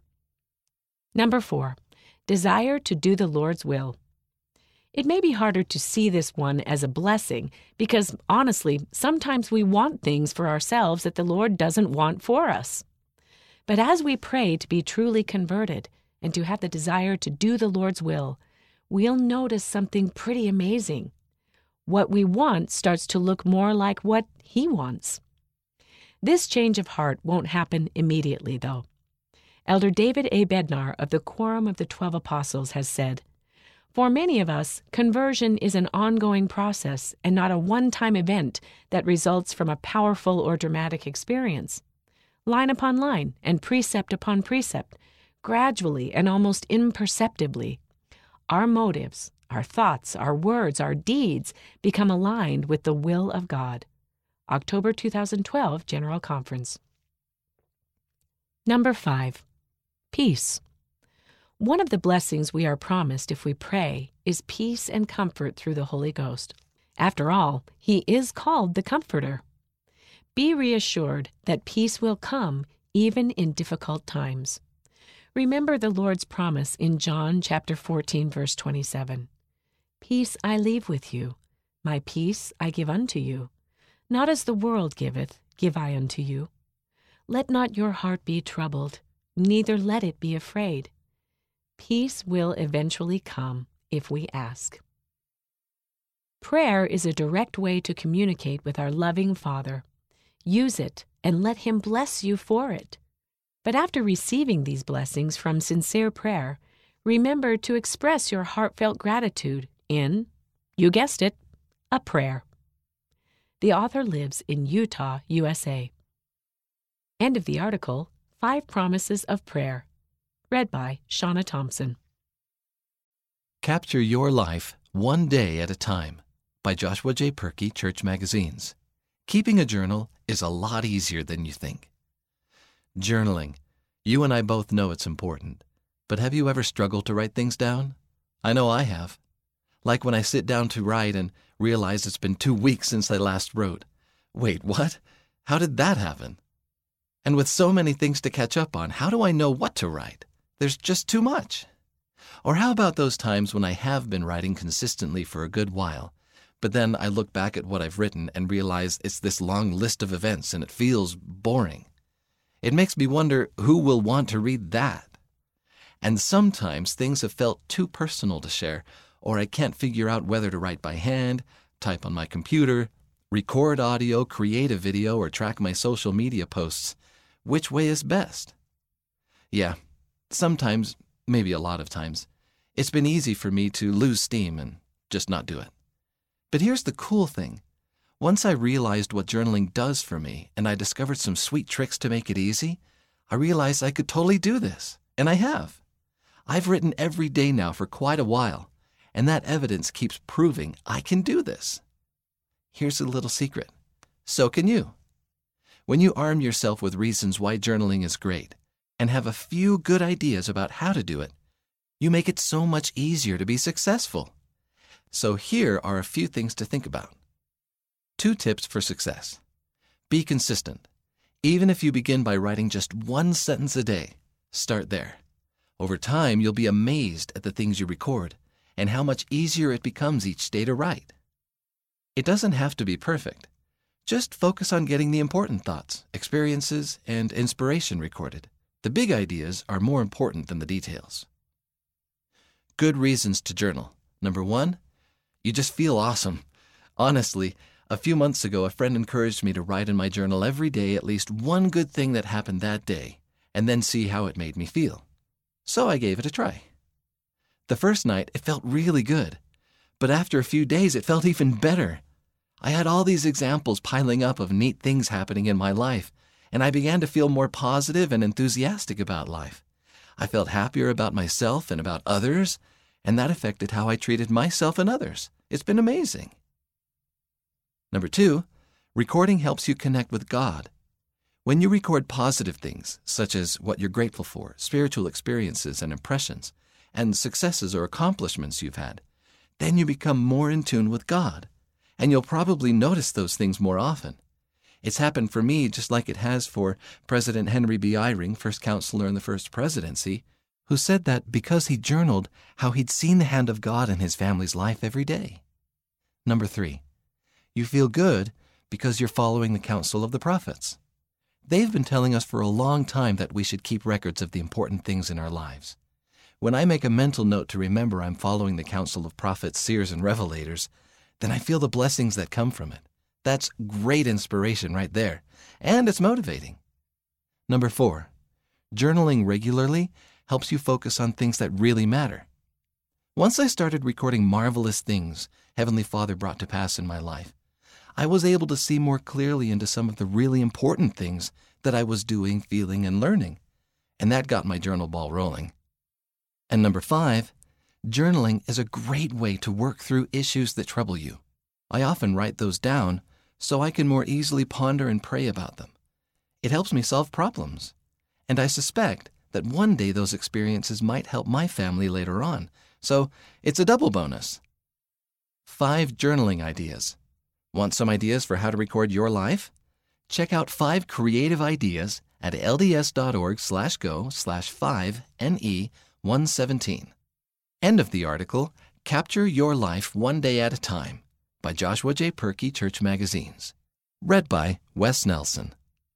Number four, desire to do the Lord's will. It may be harder to see this one as a blessing because, honestly, sometimes we want things for ourselves that the Lord doesn't want for us. But as we pray to be truly converted and to have the desire to do the Lord's will, we'll notice something pretty amazing. What we want starts to look more like what He wants. This change of heart won't happen immediately, though. Elder David A. Bednar of the Quorum of the Twelve Apostles has said, "For many of us, conversion is an ongoing process and not a one-time event that results from a powerful or dramatic experience. Line upon line and precept upon precept, gradually and almost imperceptibly, our motives, our thoughts, our words, our deeds become aligned with the will of God." October two thousand twelve General Conference. Number five, peace. One of the blessings we are promised if we pray is peace and comfort through the Holy Ghost. After all, He is called the Comforter. Be reassured that peace will come even in difficult times. Remember the Lord's promise in John chapter fourteen, verse twenty-seven. "Peace I leave with you, my peace I give unto you. Not as the world giveth, give I unto you. Let not your heart be troubled, neither let it be afraid." Peace will eventually come if we ask. Prayer is a direct way to communicate with our loving Father. Use it and let Him bless you for it. But after receiving these blessings from sincere prayer, remember to express your heartfelt gratitude in, you guessed it, a prayer. The author lives in Utah, U S A. End of the article, Five Promises of Prayer. Read by Shauna Thompson. Capture your life One Day at a Time by Joshua J. Perky, Church Magazines. Keeping a journal is a lot easier than you think. Journaling. You and I both know it's important. But have you ever struggled to write things down? I know I have. Like when I sit down to write and realize it's been two weeks since I last wrote. Wait, what? How did that happen? And with so many things to catch up on, how do I know what to write? There's just too much. Or how about those times when I have been writing consistently for a good while, but then I look back at what I've written and realize it's this long list of events and it feels boring. It makes me wonder who will want to read that. And sometimes things have felt too personal to share, or I can't figure out whether to write by hand, type on my computer, record audio, create a video, or track my social media posts. Which way is best? Yeah, sometimes, maybe a lot of times, it's been easy for me to lose steam and just not do it. But here's the cool thing. Once I realized what journaling does for me and I discovered some sweet tricks to make it easy, I realized I could totally do this, and I have. I've written every day now for quite a while, and that evidence keeps proving I can do this. Here's a little secret. So can you. When you arm yourself with reasons why journaling is great and have a few good ideas about how to do it, you make it so much easier to be successful. So here are a few things to think about. Two tips for success. Be consistent. Even if you begin by writing just one sentence a day, start there. Over time, you'll be amazed at the things you record and how much easier it becomes each day to write. It doesn't have to be perfect. Just focus on getting the important thoughts, experiences, and inspiration recorded. The big ideas are more important than the details. Good reasons to journal. Number one, you just feel awesome. Honestly, a few months ago, a friend encouraged me to write in my journal every day at least one good thing that happened that day, and then see how it made me feel. So I gave it a try. The first night, it felt really good. But after a few days, it felt even better. I had all these examples piling up of neat things happening in my life, and I began to feel more positive and enthusiastic about life. I felt happier about myself and about others, and that affected how I treated myself and others. It's been amazing. Number two, recording helps you connect with God. When you record positive things, such as what you're grateful for, spiritual experiences and impressions, and successes or accomplishments you've had, then you become more in tune with God, and you'll probably notice those things more often. It's happened for me just like it has for President Henry B. Eyring, first counselor in the first presidency, who said that because he journaled how he'd seen the hand of God in his family's life every day. Number three, you feel good because you're following the counsel of the prophets. They've been telling us for a long time that we should keep records of the important things in our lives. When I make a mental note to remember I'm following the counsel of prophets, seers, and revelators, then I feel the blessings that come from it. That's great inspiration right there, and it's motivating. Number four, journaling regularly helps you focus on things that really matter. Once I started recording marvelous things Heavenly Father brought to pass in my life, I was able to see more clearly into some of the really important things that I was doing, feeling, and learning, and that got my journal ball rolling. And number five, journaling is a great way to work through issues that trouble you. I often write those down so I can more easily ponder and pray about them. It helps me solve problems, and I suspect that one day those experiences might help my family later on, so it's a double bonus. Five journaling ideas. Want some ideas for how to record your life? Check out five creative ideas at lds.org slash go slash five NE one seventeen. End of the article, Capture Your Life One Day at a Time by Joshua J. Perky, Church Magazines. Read by Wes Nelson.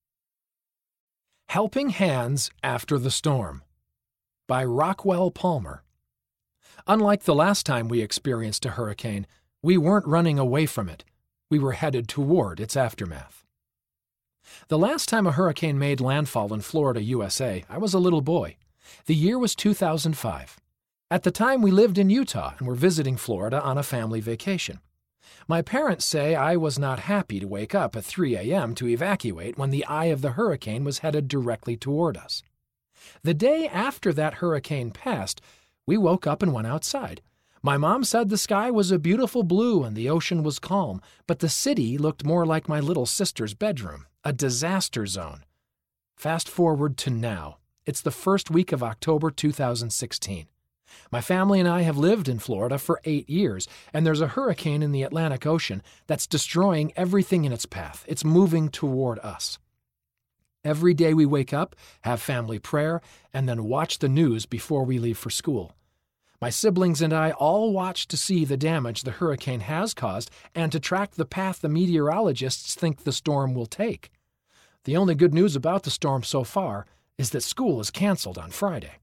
Helping Hands After the Storm by Rockwell Palmer. Unlike the last time we experienced a hurricane, we weren't running away from it. We were headed toward its aftermath. The last time a hurricane made landfall in Florida, U S A, I was a little boy. The year was two thousand five. At the time, we lived in Utah and were visiting Florida on a family vacation. My parents say I was not happy to wake up at three a.m. to evacuate when the eye of the hurricane was headed directly toward us. The day after that hurricane passed, we woke up and went outside. My mom said the sky was a beautiful blue and the ocean was calm, but the city looked more like my little sister's bedroom, a disaster zone. Fast forward to now. It's the first week of October two thousand sixteen. My family and I have lived in Florida for eight years, and there's a hurricane in the Atlantic Ocean that's destroying everything in its path. It's moving toward us. Every day we wake up, have family prayer, and then watch the news before we leave for school. My siblings and I all watch to see the damage the hurricane has caused and to track the path the meteorologists think the storm will take. The only good news about the storm so far is that school is canceled on Friday.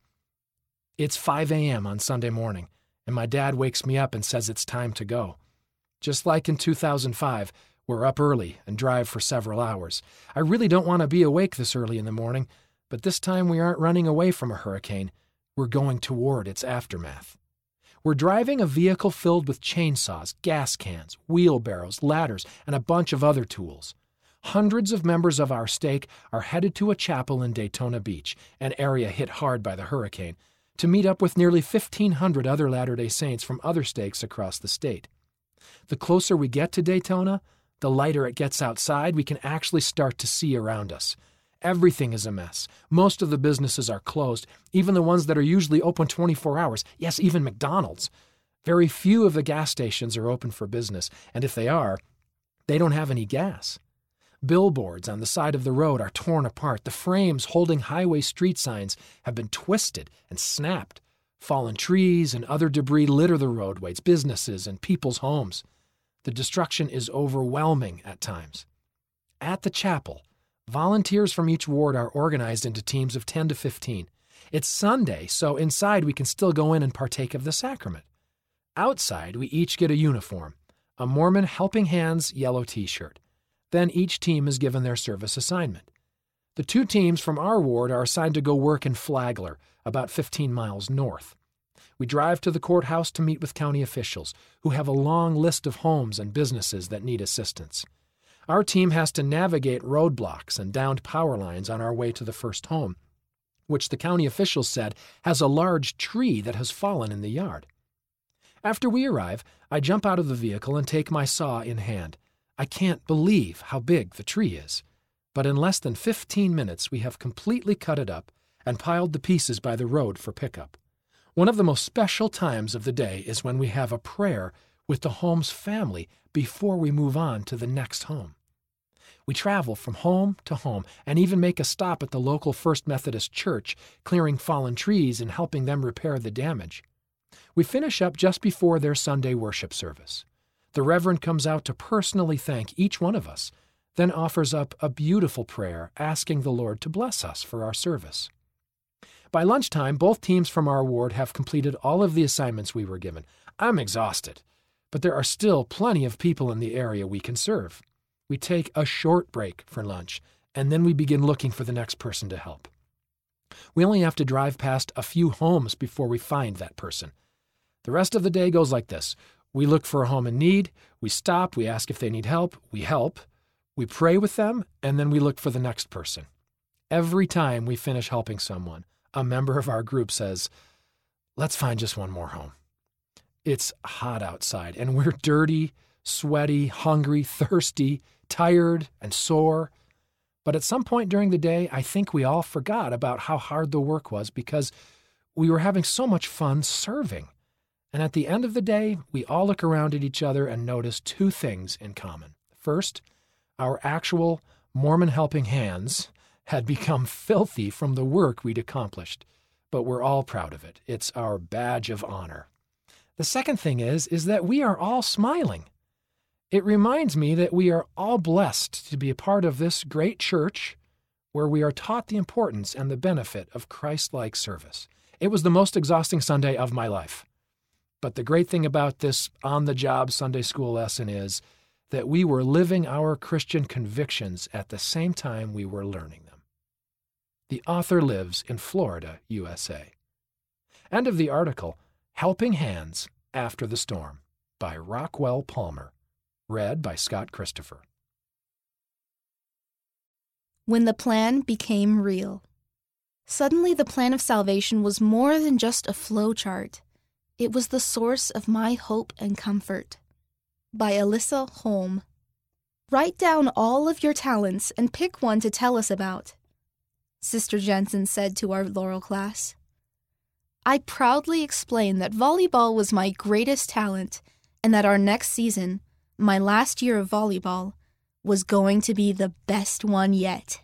It's five a.m. on Sunday morning, and my dad wakes me up and says it's time to go. Just like in two thousand five, we're up early and drive for several hours. I really don't want to be awake this early in the morning, but this time we aren't running away from a hurricane. We're going toward its aftermath. We're driving a vehicle filled with chainsaws, gas cans, wheelbarrows, ladders, and a bunch of other tools. Hundreds of members of our stake are headed to a chapel in Daytona Beach, an area hit hard by the hurricane, to meet up with nearly fifteen hundred other Latter-day Saints from other stakes across the state. The closer we get to Daytona, the lighter it gets outside, we can actually start to see around us. Everything is a mess. Most of the businesses are closed, even the ones that are usually open twenty-four hours. Yes, even McDonald's. Very few of the gas stations are open for business, and if they are, they don't have any gas. Billboards on the side of the road are torn apart. The frames holding highway street signs have been twisted and snapped. Fallen trees and other debris litter the roadways, businesses, and people's homes. The destruction is overwhelming at times. At the chapel, volunteers from each ward are organized into teams of ten to fifteen. It's Sunday, so inside we can still go in and partake of the sacrament. Outside, we each get a uniform, a Mormon Helping Hands yellow t-shirt. Then each team is given their service assignment. The two teams from our ward are assigned to go work in Flagler, about fifteen miles north. We drive to the courthouse to meet with county officials, who have a long list of homes and businesses that need assistance. Our team has to navigate roadblocks and downed power lines on our way to the first home, which the county officials said has a large tree that has fallen in the yard. After we arrive, I jump out of the vehicle and take my saw in hand. I can't believe how big the tree is, but in less than fifteen minutes we have completely cut it up and piled the pieces by the road for pickup. One of the most special times of the day is when we have a prayer with the home's family before we move on to the next home. We travel from home to home and even make a stop at the local First Methodist Church, clearing fallen trees and helping them repair the damage. We finish up just before their Sunday worship service. The Reverend comes out to personally thank each one of us, then offers up a beautiful prayer asking the Lord to bless us for our service. By lunchtime, both teams from our ward have completed all of the assignments we were given. I'm exhausted, but there are still plenty of people in the area we can serve. We take a short break for lunch, and then we begin looking for the next person to help. We only have to drive past a few homes before we find that person. The rest of the day goes like this. We look for a home in need, we stop, we ask if they need help, we help, we pray with them, and then we look for the next person. Every time we finish helping someone, a member of our group says, "Let's find just one more home." It's hot outside, and we're dirty, sweaty, hungry, thirsty, tired, and sore. But at some point during the day, I think we all forgot about how hard the work was because we were having so much fun serving. And at the end of the day, we all look around at each other and notice two things in common. First, our actual Mormon Helping Hands had become filthy from the work we'd accomplished, but we're all proud of it. It's our badge of honor. The second thing is, is that we are all smiling. It reminds me that we are all blessed to be a part of this great church where we are taught the importance and the benefit of Christ-like service. It was the most exhausting Sunday of my life. But the great thing about this on-the-job Sunday school lesson is that we were living our Christian convictions at the same time we were learning them. The author lives in Florida, U S A. End of the article, Helping Hands After the Storm, by Rockwell Palmer. Read by Scott Christopher. When the plan became real. Suddenly the plan of salvation was more than just a flow chart. It was the source of my hope and comfort. By Alyssa Holm. Write down all of your talents and pick one to tell us about, Sister Jensen said to our Laurel class. I proudly explained that volleyball was my greatest talent and that our next season, my last year of volleyball, was going to be the best one yet.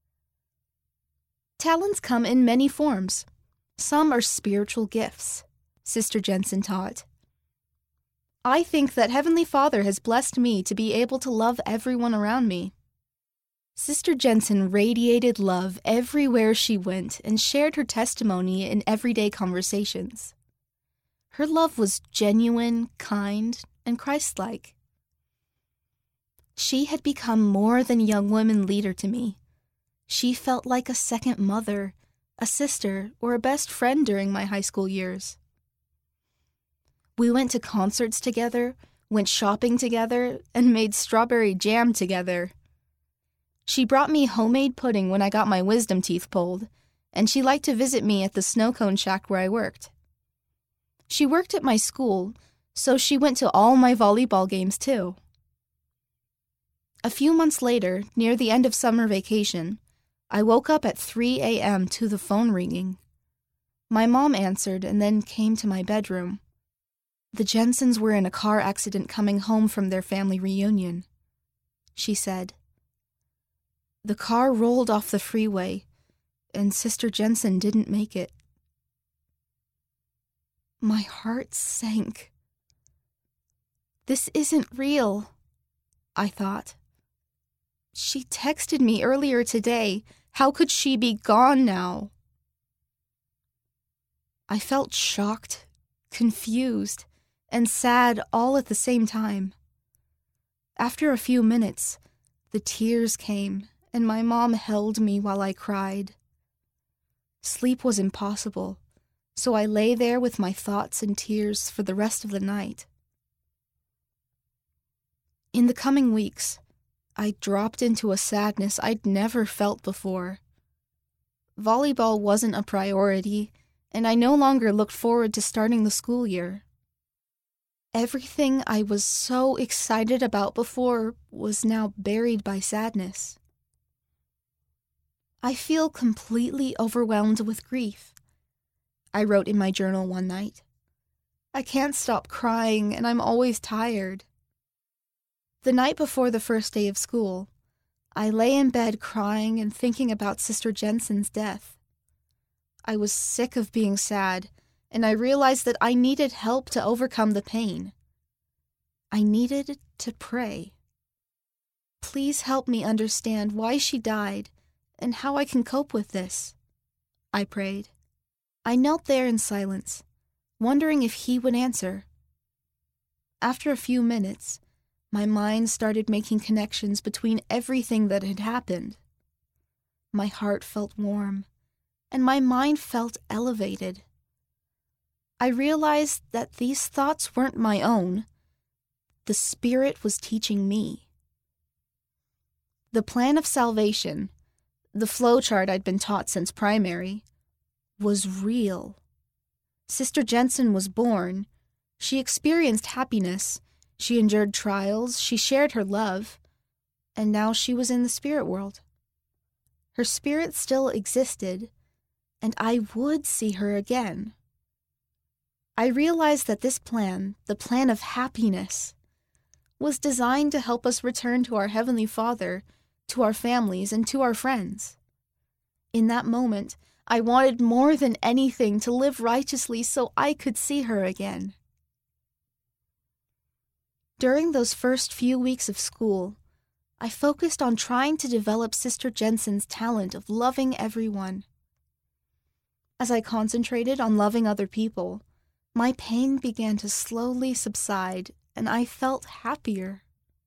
Talents come in many forms. Some are spiritual gifts, Sister Jensen taught. I think that Heavenly Father has blessed me to be able to love everyone around me. Sister Jensen radiated love everywhere she went and shared her testimony in everyday conversations. Her love was genuine, kind, and Christ-like. She had become more than a young women leader to me. She felt like a second mother, a sister, or a best friend during my high school years. We went to concerts together, went shopping together, and made strawberry jam together. She brought me homemade pudding when I got my wisdom teeth pulled, and she liked to visit me at the snow cone shack where I worked. She worked at my school, so she went to all my volleyball games too. A few months later, near the end of summer vacation, I woke up at three a.m. to the phone ringing. My mom answered and then came to my bedroom. The Jensens were in a car accident coming home from their family reunion, she said. The car rolled off the freeway, and Sister Jensen didn't make it. My heart sank. This isn't real, I thought. She texted me earlier today. How could she be gone now? I felt shocked, confused, and sad all at the same time. After a few minutes, the tears came, and my mom held me while I cried. Sleep was impossible, so I lay there with my thoughts and tears for the rest of the night. In the coming weeks, I dropped into a sadness I'd never felt before. Volleyball wasn't a priority, and I no longer looked forward to starting the school year. Everything I was so excited about before was now buried by sadness. I feel completely overwhelmed with grief, I wrote in my journal one night. I can't stop crying, and I'm always tired. The night before the first day of school, I lay in bed crying and thinking about Sister Jensen's death. I was sick of being sad, and I realized that I needed help to overcome the pain. I needed to pray. Please help me understand why she died and how I can cope with this, I prayed. I knelt there in silence, wondering if he would answer. After a few minutes, my mind started making connections between everything that had happened. My heart felt warm, and my mind felt elevated. I realized that these thoughts weren't my own. The Spirit was teaching me. The plan of salvation, the flowchart I'd been taught since primary, was real. Sister Jensen was born. She experienced happiness. She endured trials. She shared her love. And now she was in the spirit world. Her spirit still existed, and I would see her again. I realized that this plan, the plan of happiness, was designed to help us return to our Heavenly Father, to our families, and to our friends. In that moment, I wanted more than anything to live righteously so I could see her again. During those first few weeks of school, I focused on trying to develop Sister Jensen's talent of loving everyone. As I concentrated on loving other people, my pain began to slowly subside, and I felt happier.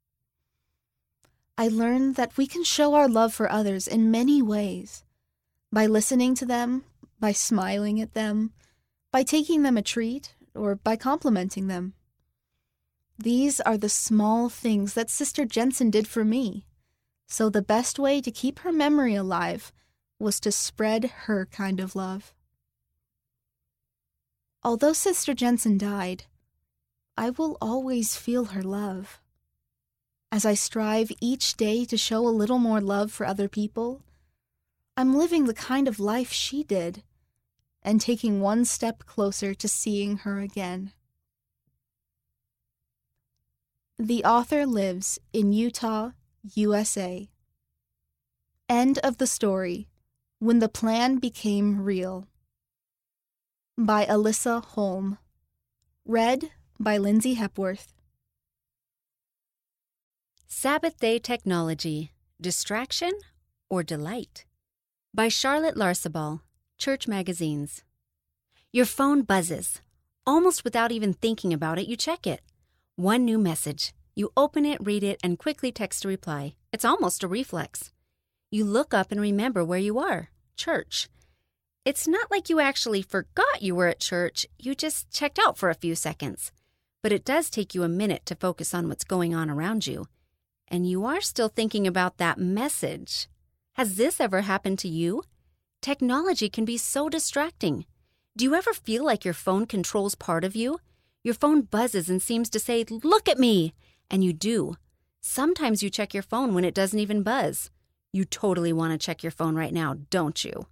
I learned that we can show our love for others in many ways. By listening to them, by smiling at them, by taking them a treat, or by complimenting them. These are the small things that Sister Jensen did for me, so the best way to keep her memory alive was to spread her kind of love. Although Sister Jensen died, I will always feel her love. As I strive each day to show a little more love for other people, I'm living the kind of life she did and taking one step closer to seeing her again. The author lives in Utah, U S A. End of the story. When the Plan Became Real. By Alyssa Holm. Read by Lindsay Hepworth. Sabbath Day Technology, Distraction or Delight? By Charlotte Larsabal, Church Magazines. Your phone buzzes. Almost without even thinking about it, you check it. One new message. You open it, read it, and quickly text a reply. It's almost a reflex. You look up and remember where you are. Church. It's not like you actually forgot you were at church. You just checked out for a few seconds. But it does take you a minute to focus on what's going on around you. And you are still thinking about that message. Has this ever happened to you? Technology can be so distracting. Do you ever feel like your phone controls part of you? Your phone buzzes and seems to say, "Look at me!" And you do. Sometimes you check your phone when it doesn't even buzz. You totally want to check your phone right now, don't you?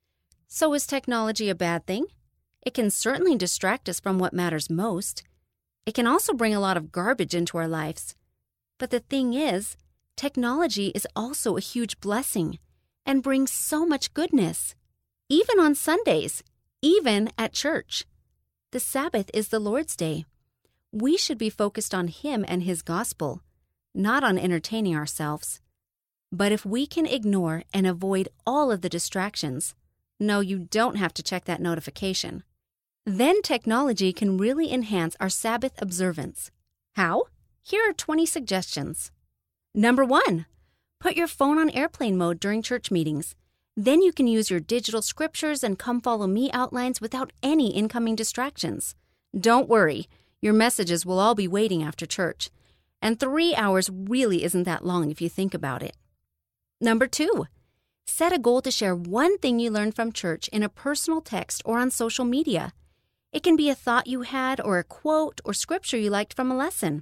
So is technology a bad thing? It can certainly distract us from what matters most. It can also bring a lot of garbage into our lives. But the thing is, technology is also a huge blessing and brings so much goodness, even on Sundays, even at church. The Sabbath is the Lord's Day. We should be focused on Him and His gospel, not on entertaining ourselves. But if we can ignore and avoid all of the distractions, no, you don't have to check that notification, then technology can really enhance our Sabbath observance. How? Here are twenty suggestions. Number one, put your phone on airplane mode during church meetings. Then you can use your digital scriptures and Come Follow Me outlines without any incoming distractions. Don't worry, your messages will all be waiting after church. And three hours really isn't that long if you think about it. Number two, set a goal to share one thing you learned from church in a personal text or on social media. It can be a thought you had or a quote or scripture you liked from a lesson.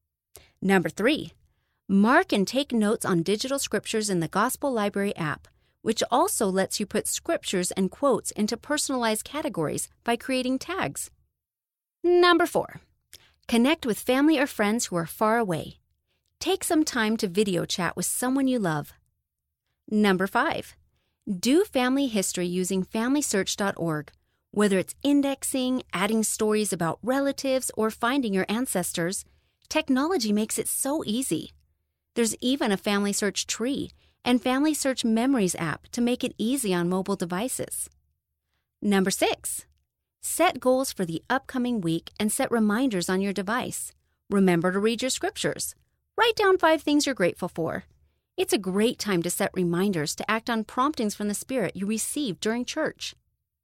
Number three, mark and take notes on digital scriptures in the Gospel Library app, which also lets you put scriptures and quotes into personalized categories by creating tags. Number four, connect with family or friends who are far away. Take some time to video chat with someone you love. Number five, do family history using family search dot org. Whether it's indexing, adding stories about relatives, or finding your ancestors, technology makes it so easy. There's even a Family Search tree and Family Search Memories app to make it easy on mobile devices. Number six, set goals for the upcoming week and set reminders on your device. Remember to read your scriptures. Write down five things you're grateful for. It's a great time to set reminders to act on promptings from the Spirit you received during church.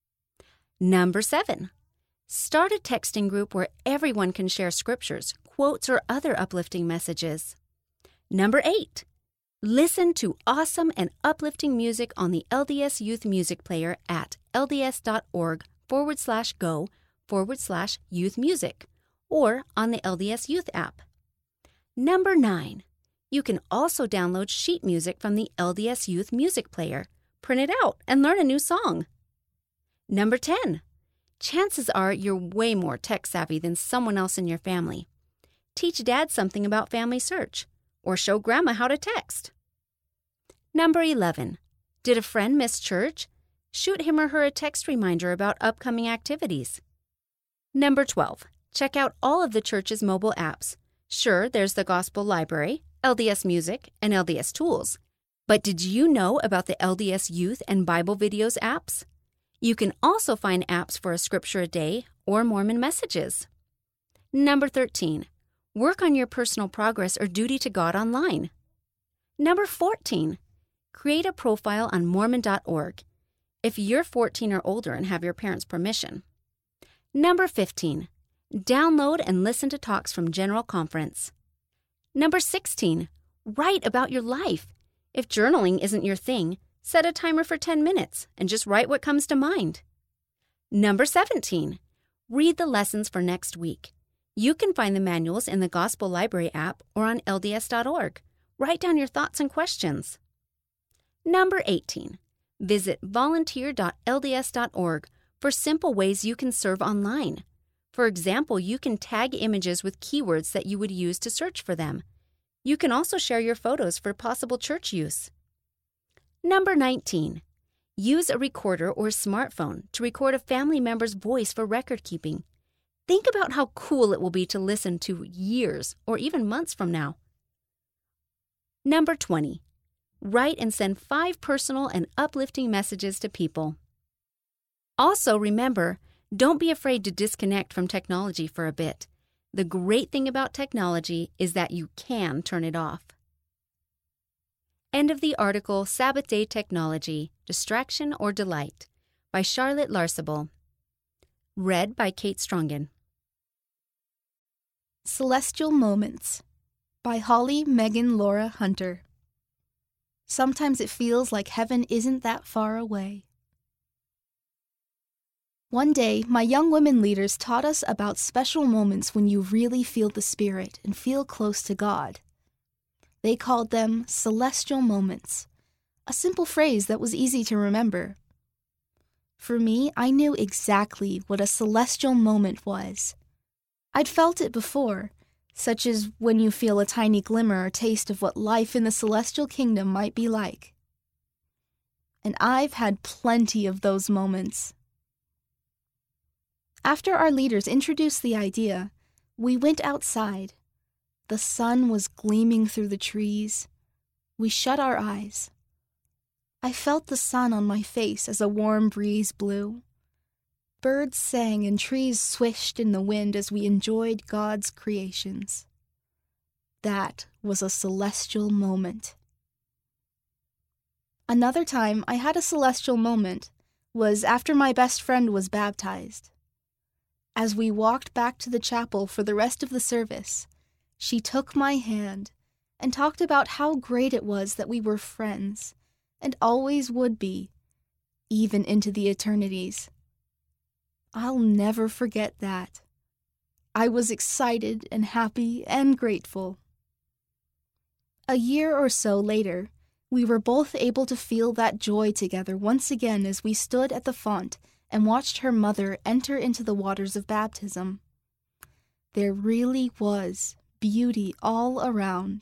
Number seven, start a texting group where everyone can share scriptures, quotes, or other uplifting messages. Number eight, listen to awesome and uplifting music on the L D S Youth Music Player at lds.org forward slash go forward slash youth music or on the L D S Youth app. Number nine, you can also download sheet music from the L D S Youth Music Player, print it out, and learn a new song. Number ten, chances are you're way more tech savvy than someone else in your family. Teach Dad something about Family Search, or show Grandma how to text. Number eleven, did a friend miss church? Shoot him or her a text reminder about upcoming activities. Number twelve, check out all of the church's mobile apps. Sure, there's the Gospel Library, L D S Music, and L D S Tools. But did you know about the L D S Youth and Bible Videos apps? You can also find apps for a scripture a day or Mormon messages. Number thirteen, work on your personal progress or duty to God online. Number fourteen, create a profile on mormon dot org if you're fourteen or older and have your parents' permission. Number fifteen, download and listen to talks from General Conference. Number sixteen, write about your life. If journaling isn't your thing, set a timer for ten minutes and just write what comes to mind. Number seventeen, Read the lessons for next week. You can find the manuals in the Gospel Library app or on L D S dot org. Write down your thoughts and questions. Number eighteen. Visit volunteer dot L D S dot org for simple ways you can serve online. For example, you can tag images with keywords that you would use to search for them. You can also share your photos for possible church use. Number nineteen. Use a recorder or smartphone to record a family member's voice for record keeping. Think about how cool it will be to listen to years or even months from now. Number twenty. Write and send five personal and uplifting messages to people. Also, remember, don't be afraid to disconnect from technology for a bit. The great thing about technology is that you can turn it off. End of the article, Sabbath Day Technology, Distraction or Delight, by Charlotte Larsable. Read by Kate Strongen. Celestial Moments, by Holly Megan Laura Hunter. Sometimes it feels like heaven isn't that far away. One day, my young women leaders taught us about special moments when you really feel the Spirit and feel close to God. They called them celestial moments, a simple phrase that was easy to remember. For me, I knew exactly what a celestial moment was. I'd felt it before, such as when you feel a tiny glimmer or taste of what life in the celestial kingdom might be like. And I've had plenty of those moments. After our leaders introduced the idea, we went outside. The sun was gleaming through the trees. We shut our eyes. I felt the sun on my face as a warm breeze blew. Birds sang and trees swished in the wind as we enjoyed God's creations. That was a celestial moment. Another time I had a celestial moment was after my best friend was baptized. As we walked back to the chapel for the rest of the service, she took my hand and talked about how great it was that we were friends and always would be, even into the eternities. I'll never forget that. I was excited and happy and grateful. A year or so later, we were both able to feel that joy together once again as we stood at the font and watched her mother enter into the waters of baptism. There really was beauty all around.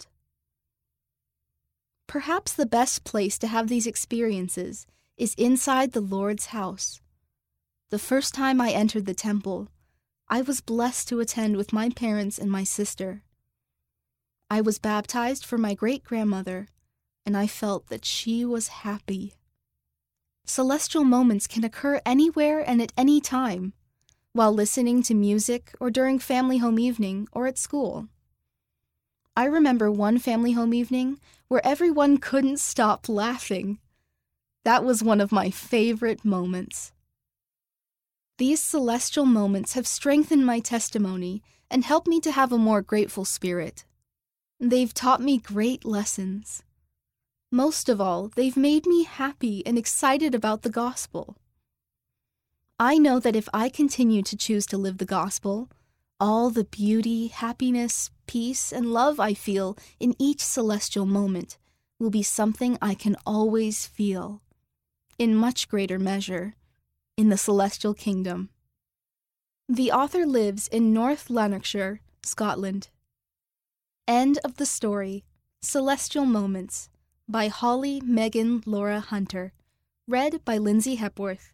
Perhaps the best place to have these experiences is inside the Lord's house. The first time I entered the temple, I was blessed to attend with my parents and my sister. I was baptized for my great-grandmother, and I felt that she was happy. Celestial moments can occur anywhere and at any time, while listening to music or during family home evening or at school. I remember one family home evening where everyone couldn't stop laughing. That was one of my favorite moments. These celestial moments have strengthened my testimony and helped me to have a more grateful spirit. They've taught me great lessons. Most of all, they've made me happy and excited about the gospel. I know that if I continue to choose to live the gospel, all the beauty, happiness, peace, and love I feel in each celestial moment will be something I can always feel, in much greater measure, in the celestial kingdom. The author lives in North Lanarkshire, Scotland. End of the story, Celestial Moments, by Holly Megan Laura Hunter. Read by Lindsay Hepworth.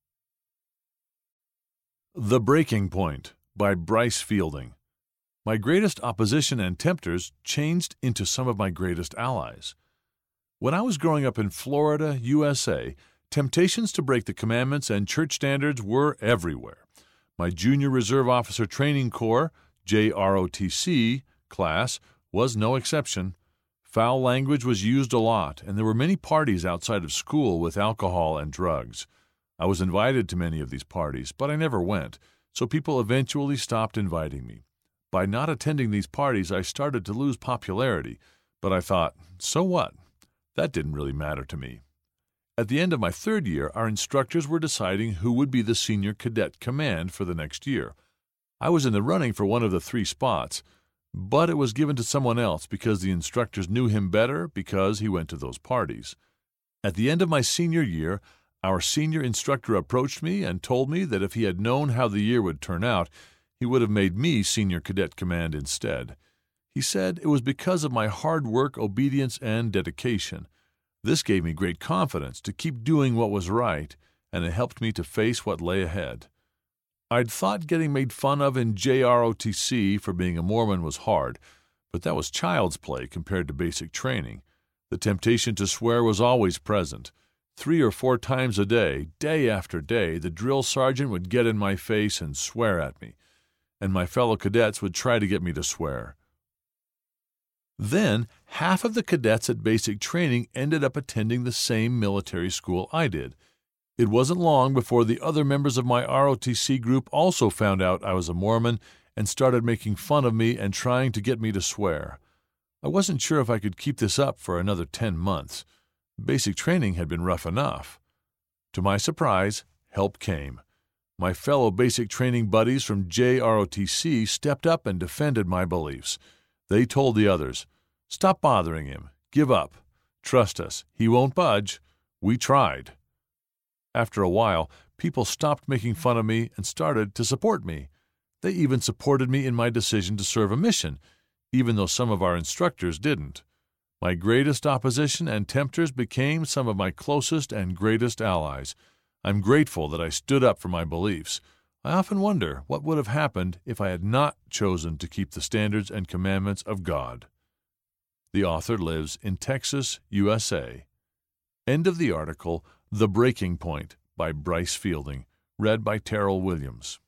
The Breaking Point, by Bryce Fielding. My greatest opposition and tempters changed into some of my greatest allies. When I was growing up in Florida, U S A, temptations to break the commandments and church standards were everywhere. My Junior Reserve Officer Training Corps, J R O T C, class was no exception. Foul language was used a lot, and there were many parties outside of school with alcohol and drugs. I was invited to many of these parties, but I never went, so people eventually stopped inviting me. By not attending these parties, I started to lose popularity, but I thought, so what? That didn't really matter to me. At the end of my third year, our instructors were deciding who would be the senior cadet command for the next year. I was in the running for one of the three spots, but it was given to someone else because the instructors knew him better because he went to those parties. At the end of my senior year, our senior instructor approached me and told me that if he had known how the year would turn out, he would have made me senior cadet command instead. He said it was because of my hard work, obedience, and dedication. This gave me great confidence to keep doing what was right, and it helped me to face what lay ahead. I'd thought getting made fun of in J R O T C for being a Mormon was hard, but that was child's play compared to basic training. The temptation to swear was always present. Three or four times a day, day after day, the drill sergeant would get in my face and swear at me, and my fellow cadets would try to get me to swear. Then, half of the cadets at basic training ended up attending the same military school I did. It wasn't long before the other members of my R O T C group also found out I was a Mormon and started making fun of me and trying to get me to swear. I wasn't sure if I could keep this up for another ten months. Basic training had been rough enough. To my surprise, help came. My fellow basic training buddies from J R O T C stepped up and defended my beliefs. They told the others, "Stop bothering him. Give up. Trust us. He won't budge. We tried." After a while, people stopped making fun of me and started to support me. They even supported me in my decision to serve a mission, even though some of our instructors didn't. My greatest opposition and tempters became some of my closest and greatest allies. I'm grateful that I stood up for my beliefs. I often wonder what would have happened if I had not chosen to keep the standards and commandments of God. The author lives in Texas, U S A. End of the article, The Breaking Point, by Bryce Fielding, read by Terrell Williams.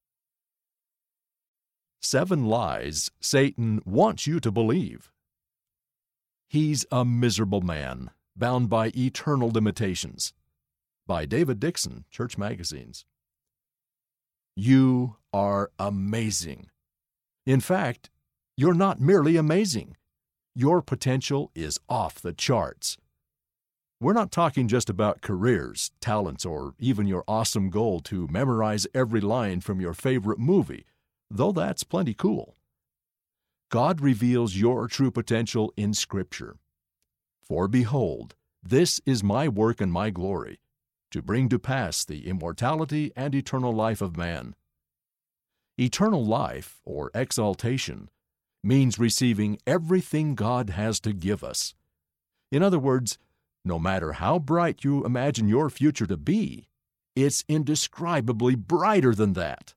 Seven Lies Satan Wants You to Believe. He's a Miserable Man, Bound by Eternal Limitations, by David Dixon, Church Magazines. You are amazing. In fact, you're not merely amazing. Your potential is off the charts. We're not talking just about careers, talents, or even your awesome goal to memorize every line from your favorite movie, though that's plenty cool. God reveals your true potential in Scripture. For behold, this is my work and my glory, to bring to pass the immortality and eternal life of man. Eternal life, or exaltation, means receiving everything God has to give us. In other words, no matter how bright you imagine your future to be, it's indescribably brighter than that.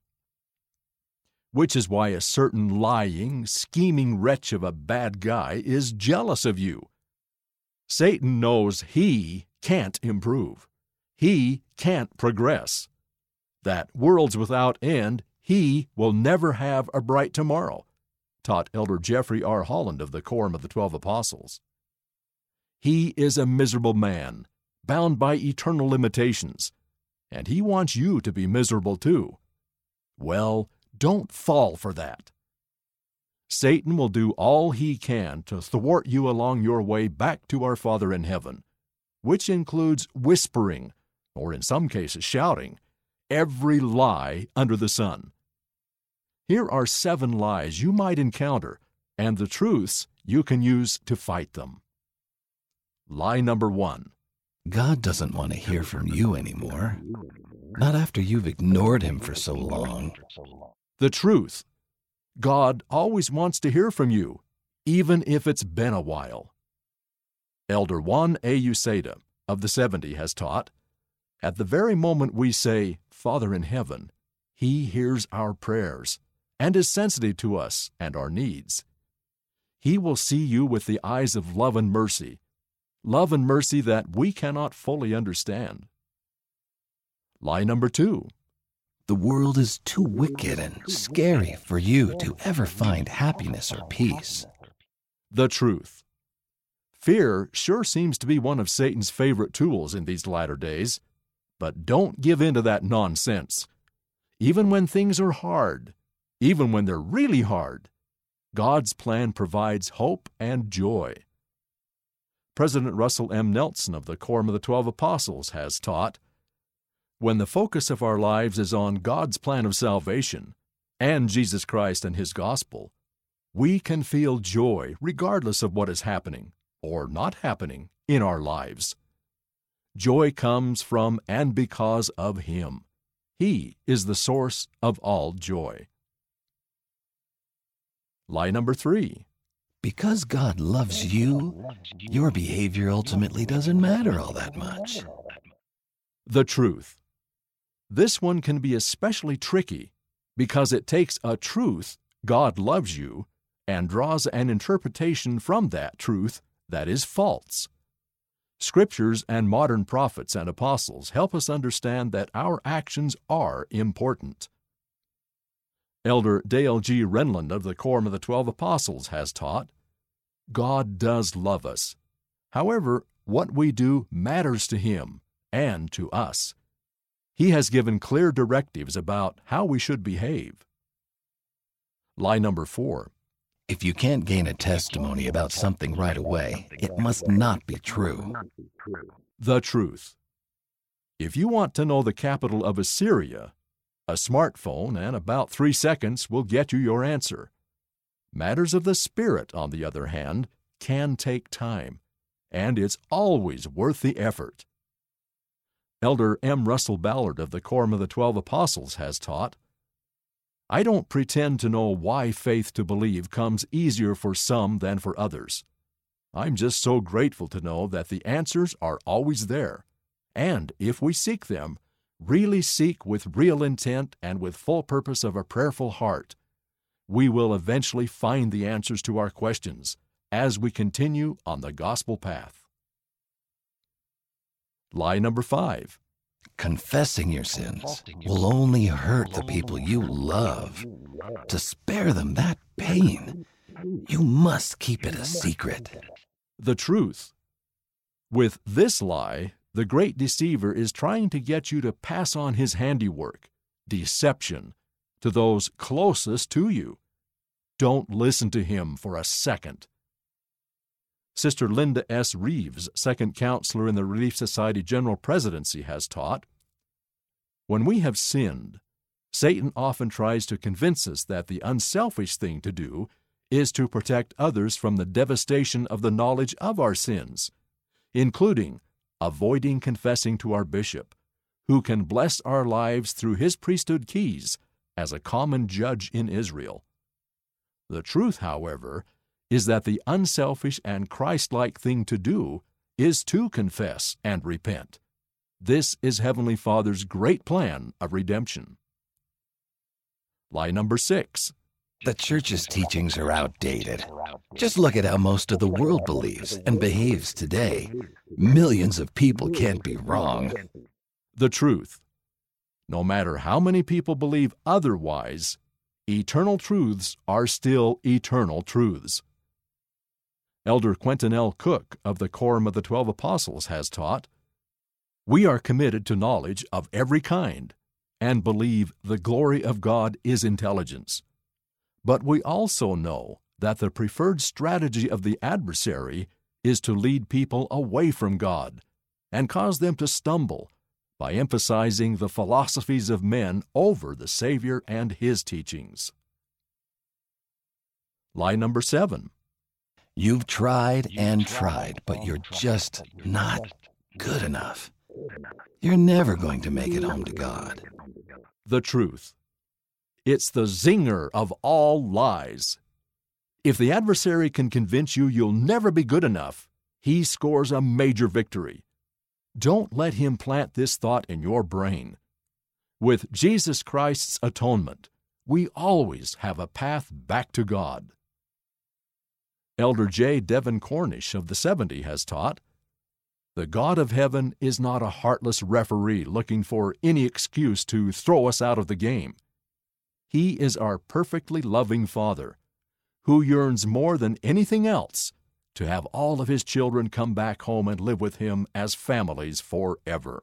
Which is why a certain lying, scheming wretch of a bad guy is jealous of you. Satan knows he can't improve. He can't progress. That worlds without end, he will never have a bright tomorrow, taught Elder Jeffrey R. Holland of the Quorum of the Twelve Apostles. He is a miserable man, bound by eternal limitations, and he wants you to be miserable too. Well, don't fall for that. Satan will do all he can to thwart you along your way back to our Father in heaven, which includes whispering, or in some cases shouting, every lie under the sun. Here are seven lies you might encounter, and the truths you can use to fight them. Lie number one. God doesn't want to hear from you anymore. Not after you've ignored him for so long. The truth. God always wants to hear from you, even if it's been a while. Elder Juan A. Uceda of the seventy has taught, at the very moment we say, Father in heaven, he hears our prayers and is sensitive to us and our needs. He will see you with the eyes of love and mercy, love and mercy that we cannot fully understand. Lie number two. The world is too wicked and scary for you to ever find happiness or peace. The truth. Fear sure seems to be one of Satan's favorite tools in these latter days, but don't give in to that nonsense. Even when things are hard, even when they're really hard, God's plan provides hope and joy. President Russell M. Nelson of the Quorum of the Twelve Apostles has taught, when the focus of our lives is on God's plan of salvation and Jesus Christ and His gospel, we can feel joy regardless of what is happening or not happening in our lives. Joy comes from and because of Him. He is the source of all joy. Lie number three. Because God loves you, your behavior ultimately doesn't matter all that much. The truth. This one can be especially tricky because it takes a truth, God loves you, and draws an interpretation from that truth that is false. Scriptures and modern prophets and apostles help us understand that our actions are important. Elder Dale G. Renlund of the Quorum of the Twelve Apostles has taught, God does love us. However, what we do matters to Him and to us. He has given clear directives about how we should behave. Lie number four. If you can't gain a testimony about something right away, it must not be true. The truth. If you want to know the capital of Assyria, a smartphone and about three seconds will get you your answer. Matters of the Spirit, on the other hand, can take time, and it's always worth the effort. Elder M. Russell Ballard of the Quorum of the Twelve Apostles has taught, I don't pretend to know why faith to believe comes easier for some than for others. I'm just so grateful to know that the answers are always there, and if we seek them, really seek with real intent and with full purpose of a prayerful heart, we will eventually find the answers to our questions as we continue on the gospel path. Lie number five. Confessing your sins will only hurt the people you love. To spare them that pain, you must keep it a secret. The truth. With this lie, the great deceiver is trying to get you to pass on his handiwork, deception, to those closest to you. Don't listen to him for a second. Sister Linda S. Reeves, second counselor in the Relief Society General Presidency, has taught, when we have sinned, Satan often tries to convince us that the unselfish thing to do is to protect others from the devastation of the knowledge of our sins, including avoiding confessing to our bishop, who can bless our lives through his priesthood keys as a common judge in Israel. The truth, however, is that the unselfish and Christ-like thing to do is to confess and repent. This is Heavenly Father's great plan of redemption. Lie number six. The Church's teachings are outdated. Just look at how most of the world believes and behaves today. Millions of people can't be wrong. The truth. No matter how many people believe otherwise, eternal truths are still eternal truths. Elder Quentin L. Cook of the Quorum of the Twelve Apostles has taught, we are committed to knowledge of every kind and believe the glory of God is intelligence. But we also know that the preferred strategy of the adversary is to lead people away from God and cause them to stumble by emphasizing the philosophies of men over the Savior and His teachings. Lie number seven. You've tried and tried, but you're just not good enough. You're never going to make it home to God. The truth. It's the zinger of all lies. If the adversary can convince you you'll never be good enough, he scores a major victory. Don't let him plant this thought in your brain. With Jesus Christ's atonement, we always have a path back to God. Elder J. Devin Cornish of the seventy has taught, the God of heaven is not a heartless referee looking for any excuse to throw us out of the game. He is our perfectly loving Father, who yearns more than anything else to have all of His children come back home and live with Him as families forever.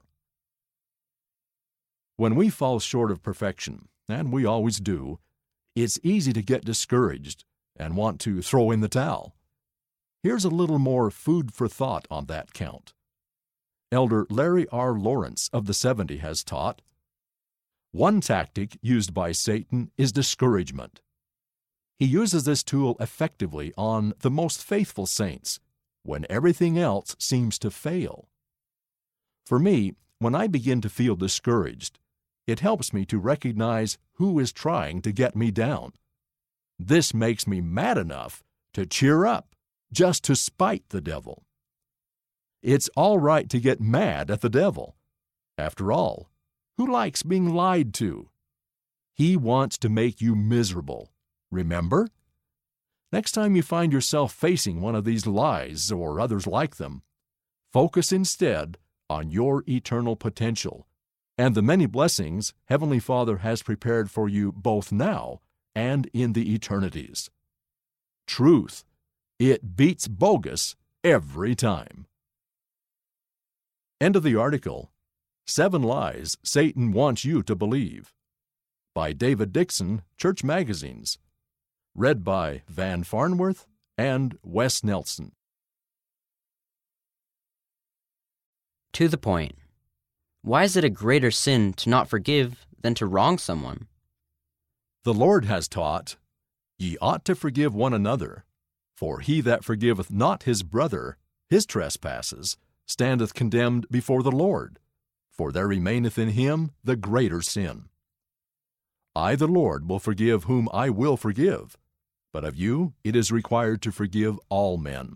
When we fall short of perfection, and we always do, it's easy to get discouraged and want to throw in the towel. Here's a little more food for thought on that count. Elder Larry R. Lawrence of the seventy has taught, one tactic used by Satan is discouragement. He uses this tool effectively on the most faithful saints when everything else seems to fail. For me, when I begin to feel discouraged, it helps me to recognize who is trying to get me down. This makes me mad enough to cheer up, just to spite the devil. It's all right to get mad at the devil. After all, who likes being lied to? He wants to make you miserable, remember? Next time you find yourself facing one of these lies or others like them, focus instead on your eternal potential and the many blessings Heavenly Father has prepared for you both now and in the eternities. Truth, it beats bogus every time. End of the article. Seven Lies Satan Wants You to Believe by David Dixon, Church Magazines. Read by Van Farnworth and Wes Nelson. To the point. Why is it a greater sin to not forgive than to wrong someone? The Lord has taught, Ye ought to forgive one another, for he that forgiveth not his brother his trespasses standeth condemned before the Lord, for there remaineth in him the greater sin. I, the Lord, will forgive whom I will forgive, but of you it is required to forgive all men.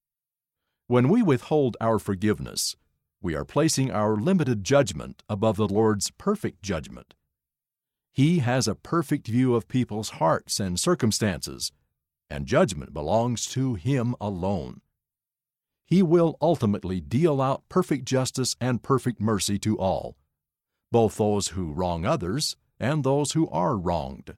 When we withhold our forgiveness, we are placing our limited judgment above the Lord's perfect judgment. He has a perfect view of people's hearts and circumstances, and judgment belongs to Him alone. He will ultimately deal out perfect justice and perfect mercy to all, both those who wrong others and those who are wronged.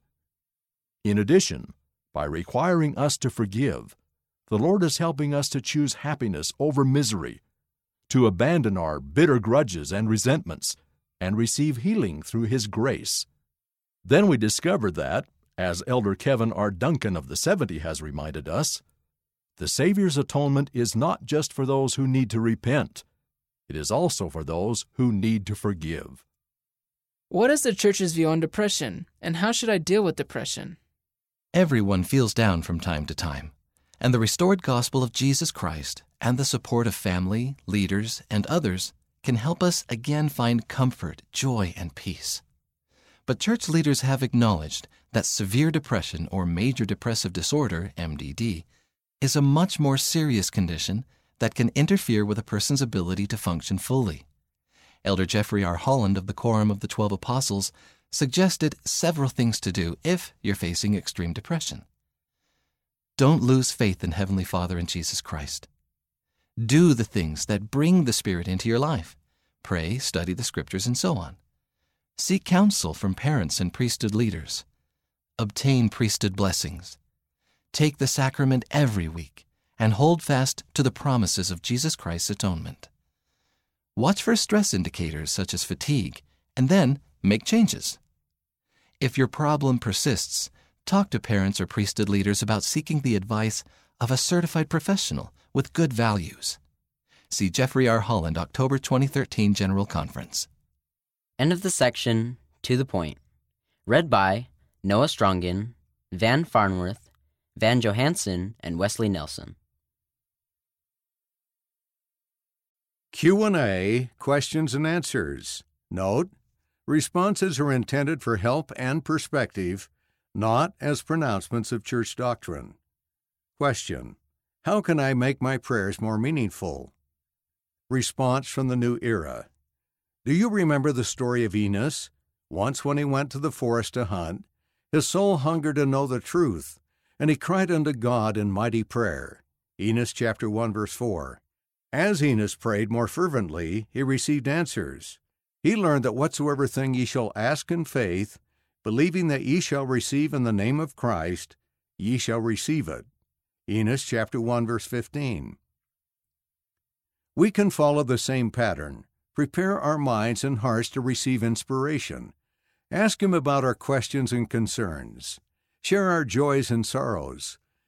In addition, by requiring us to forgive, the Lord is helping us to choose happiness over misery, to abandon our bitter grudges and resentments, and receive healing through His grace. Then we discover that, as Elder Kevin R. Duncan of the seventy has reminded us, the Savior's atonement is not just for those who need to repent. It is also for those who need to forgive. What is the Church's view on depression, and how should I deal with depression? Everyone feels down from time to time, and the restored gospel of Jesus Christ and the support of family, leaders, and others can help us again find comfort, joy, and peace. But church leaders have acknowledged that severe depression or major depressive disorder, M D D, is a much more serious condition that can interfere with a person's ability to function fully. Elder Jeffrey R. Holland of the Quorum of the Twelve Apostles suggested several things to do if you're facing extreme depression. Don't lose faith in Heavenly Father and Jesus Christ. Do the things that bring the Spirit into your life. Pray, study the Scriptures, and so on. Seek counsel from parents and priesthood leaders. Obtain priesthood blessings. Take the sacrament every week and hold fast to the promises of Jesus Christ's atonement. Watch for stress indicators such as fatigue, and then make changes. If your problem persists, talk to parents or priesthood leaders about seeking the advice of a certified professional with good values. See Jeffrey R. Holland, October twenty thirteen General Conference. End of the section. To the point. Read by Noah Strongin, Van Farnworth, Van Johansson, and Wesley Nelson. Q and A, questions and answers. Note, responses are intended for help and perspective, not as pronouncements of church doctrine. Question: how can I make my prayers more meaningful? Response from the New Era. Do you remember the story of Enos? Once when he went to the forest to hunt, his soul hungered to know the truth, and he cried unto God in mighty prayer. Enos chapter one verse four. As Enos prayed more fervently, he received answers. He learned that whatsoever thing ye shall ask in faith, believing that ye shall receive in the name of Christ, ye shall receive it. Enos chapter one verse fifteen. We can follow the same pattern. Prepare our minds and hearts to receive inspiration. Ask Him about our questions and concerns. Share our joys and sorrows.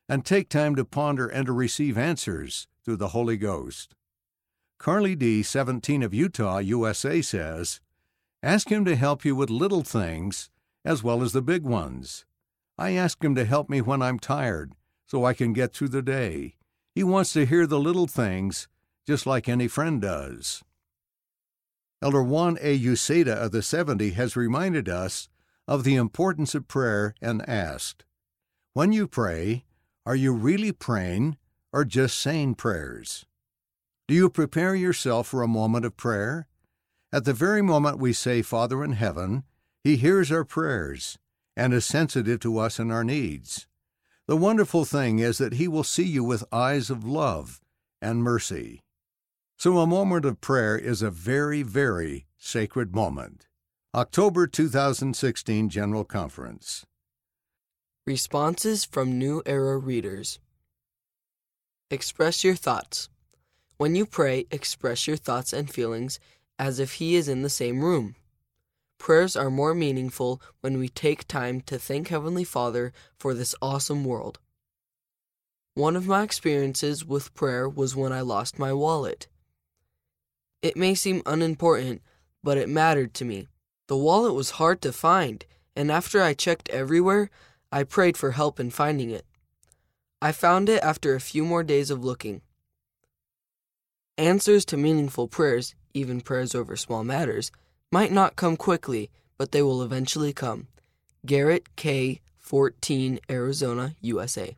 and take time to ponder and to receive answers through the Holy Ghost. Carly D., seventeen of Utah, U S A says, "Ask Him to help you with little things as well as the big ones. I ask Him to help me when I'm tired so I can get through the day. He wants to hear the little things just like any friend does." Elder Juan A. Uceda of the seventy has reminded us of the importance of prayer and asked, "When you pray, are you really praying or just saying prayers? Do you prepare yourself for a moment of prayer? At the very moment we say, 'Father in heaven,' He hears our prayers and is sensitive to us and our needs. The wonderful thing is that He will see you with eyes of love and mercy. So a moment of prayer is a very, very sacred moment." October two thousand sixteen General Conference. Responses from New Era readers. Express your thoughts. When you pray, express your thoughts and feelings as if He is in the same room. Prayers are more meaningful when we take time to thank Heavenly Father for this awesome world. One of my experiences with prayer was when I lost my wallet. It may seem unimportant, but it mattered to me. The wallet was hard to find, and after I checked everywhere, I prayed for help in finding it. I found it after a few more days of looking. Answers to meaningful prayers, even prayers over small matters, might not come quickly, but they will eventually come. Garrett K., fourteen, Arizona, U S A.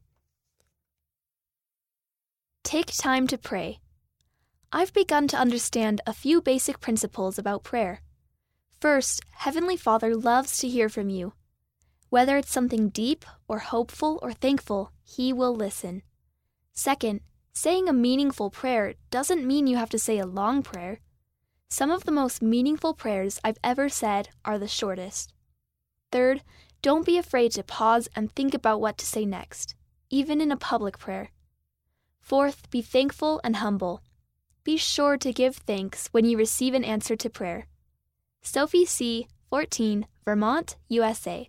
Take time to pray. I've begun to understand a few basic principles about prayer. First, Heavenly Father loves to hear from you. Whether it's something deep or hopeful or thankful, He will listen. Second, saying a meaningful prayer doesn't mean you have to say a long prayer. Some of the most meaningful prayers I've ever said are the shortest. Third, don't be afraid to pause and think about what to say next, even in a public prayer. Fourth, be thankful and humble. Be sure to give thanks when you receive an answer to prayer. Sophie C., fourteen, Vermont, U S A.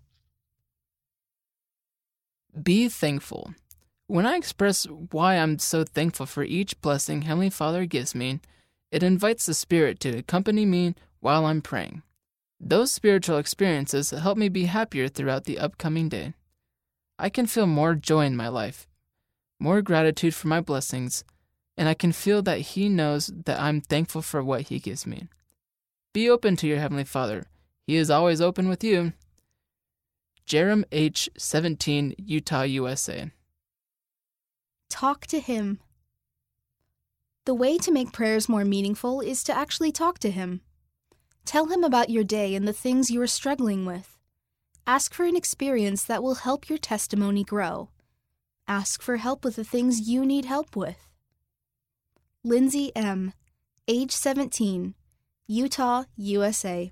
Be thankful. When I express why I'm so thankful for each blessing Heavenly Father gives me, it invites the Spirit to accompany me while I'm praying. Those spiritual experiences help me be happier throughout the upcoming day. I can feel more joy in my life, more gratitude for my blessings, and I can feel that He knows that I'm thankful for what He gives me. Be open to your Heavenly Father. He is always open with you. Jerem H., seventeen, Utah, U S A. Talk to Him. The way to make prayers more meaningful is to actually talk to Him. Tell Him about your day and the things you are struggling with. Ask for an experience that will help your testimony grow. Ask for help with the things you need help with. Lindsay M., age seventeen, Utah, U S A.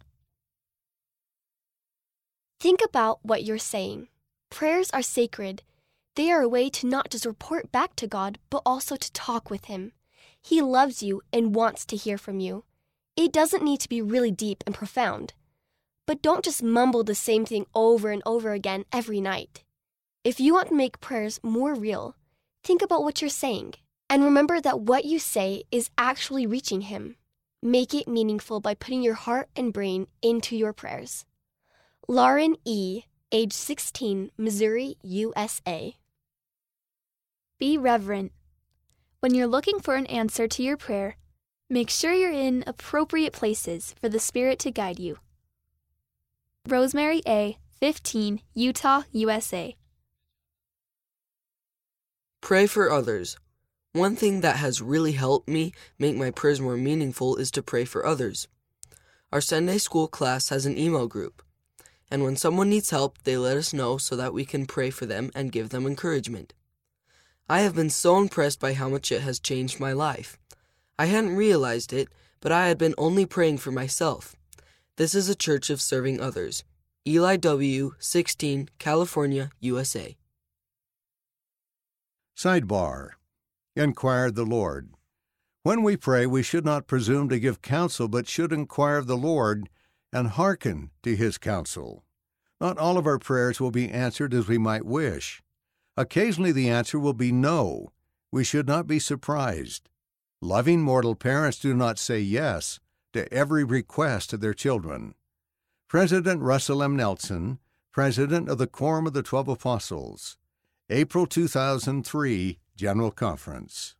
Think about what you're saying. Prayers are sacred. They are a way to not just report back to God, but also to talk with Him. He loves you and wants to hear from you. It doesn't need to be really deep and profound. But don't just mumble the same thing over and over again every night. If you want to make prayers more real, think about what you're saying. And remember that what you say is actually reaching Him. Make it meaningful by putting your heart and brain into your prayers. Lauren E., age sixteen, Missouri, U S A. Be reverent. When you're looking for an answer to your prayer, make sure you're in appropriate places for the Spirit to guide you. Rosemary A., fifteen, Utah, U S A. Pray for others. One thing that has really helped me make my prayers more meaningful is to pray for others. Our Sunday school class has an email group, and when someone needs help, they let us know so that we can pray for them and give them encouragement. I have been so impressed by how much it has changed my life. I hadn't realized it, but I had been only praying for myself. This is a church of serving others. Eli W., sixteen, California, U S A. Sidebar. Inquire the Lord. When we pray, we should not presume to give counsel, but should inquire of the Lord and hearken to His counsel. Not all of our prayers will be answered as we might wish. Occasionally the answer will be no. We should not be surprised. Loving mortal parents do not say yes to every request of their children. President Russell M. Nelson, President of the Quorum of the Twelve Apostles, April two thousand three, General Conference.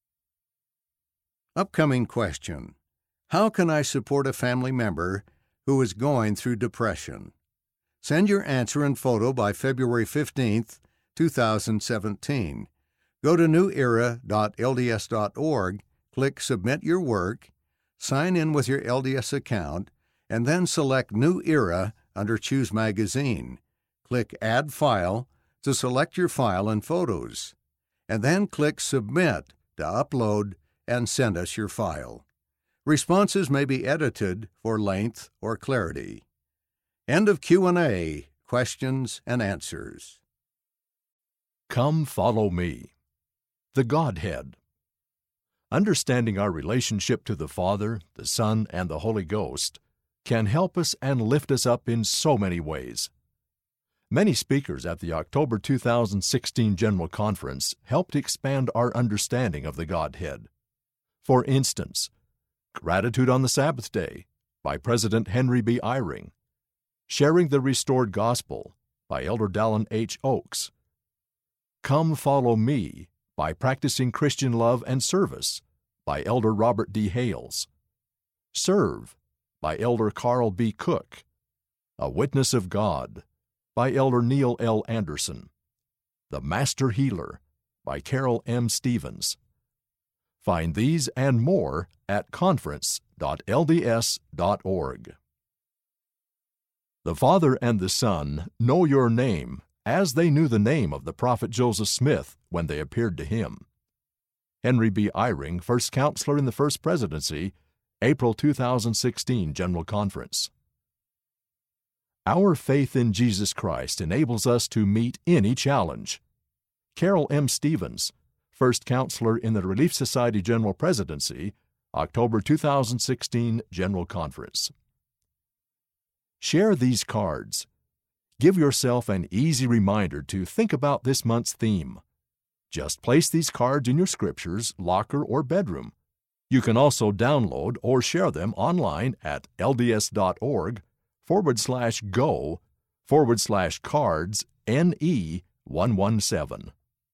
Upcoming question: how can I support a family member who is going through depression? Send your answer and photo by February fifteenth, two thousand seventeen. Go to new era dot L D S dot org, click Submit Your Work, sign in with your L D S account, and then select New Era under Choose Magazine. Click Add File to select your file and photos, and then click Submit to upload and send us your file. Responses may be edited for length or clarity. End of Q and A, questions and answers. Come follow me. The Godhead. Understanding our relationship to the Father, the Son, and the Holy Ghost can help us and lift us up in so many ways. Many speakers at the October two thousand sixteen General Conference helped expand our understanding of the Godhead. For instance, Gratitude on the Sabbath Day by President Henry B. Eyring, Sharing the Restored Gospel by Elder Dallin H. Oaks, Come Follow Me by Practicing Christian Love and Service by Elder Robert D. Hales, Serve by Elder Carl B. Cook, A Witness of God by Elder Neil L. Anderson, The Master Healer by Carol M. Stevens. Find these and more at conference dot L D S dot org. The Father and the Son know your name as they knew the name of the prophet Joseph Smith when they appeared to him. Henry B. Eyring, First Counselor in the First Presidency, April two thousand sixteen General Conference. Our faith in Jesus Christ enables us to meet any challenge. Carol M. Stevens, First Counselor in the Relief Society General Presidency, October two thousand sixteen General Conference. Share these cards. Give yourself an easy reminder to think about this month's theme. Just place these cards in your scriptures, locker, or bedroom. You can also download or share them online at lds.org forward slash go forward slash cards N E one one seven.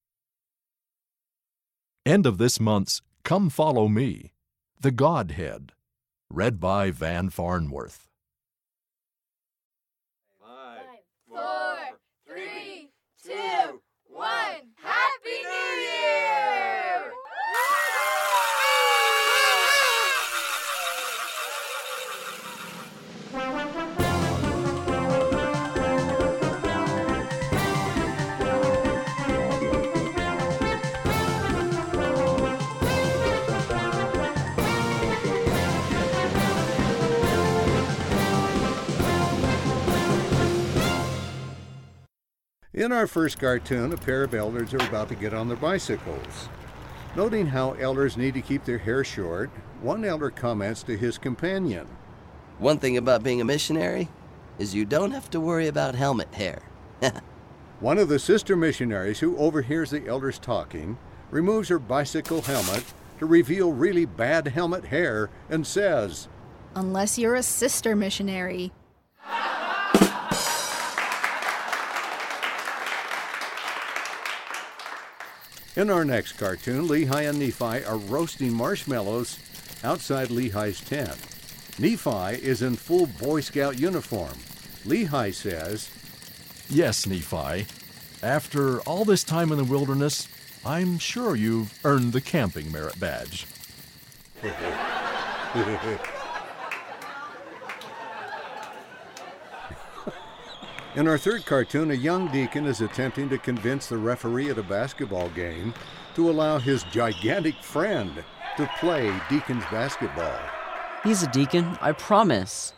End of this month's Come Follow Me, The Godhead, read by Van Farnworth. Four, three, two, one. Happy New Year! In our first cartoon, a pair of elders are about to get on their bicycles. Noting how elders need to keep their hair short, one elder comments to his companion, "One thing about being a missionary is you don't have to worry about helmet hair." One of the sister missionaries who overhears the elders talking removes her bicycle helmet to reveal really bad helmet hair and says, "Unless you're a sister missionary." In our next cartoon, Lehi and Nephi are roasting marshmallows outside Lehi's tent. Nephi is in full Boy Scout uniform. Lehi says, "Yes, Nephi. After all this time in the wilderness, I'm sure you've earned the camping merit badge." In our third cartoon, a young deacon is attempting to convince the referee at a basketball game to allow his gigantic friend to play deacon's basketball. "He's a deacon, I promise."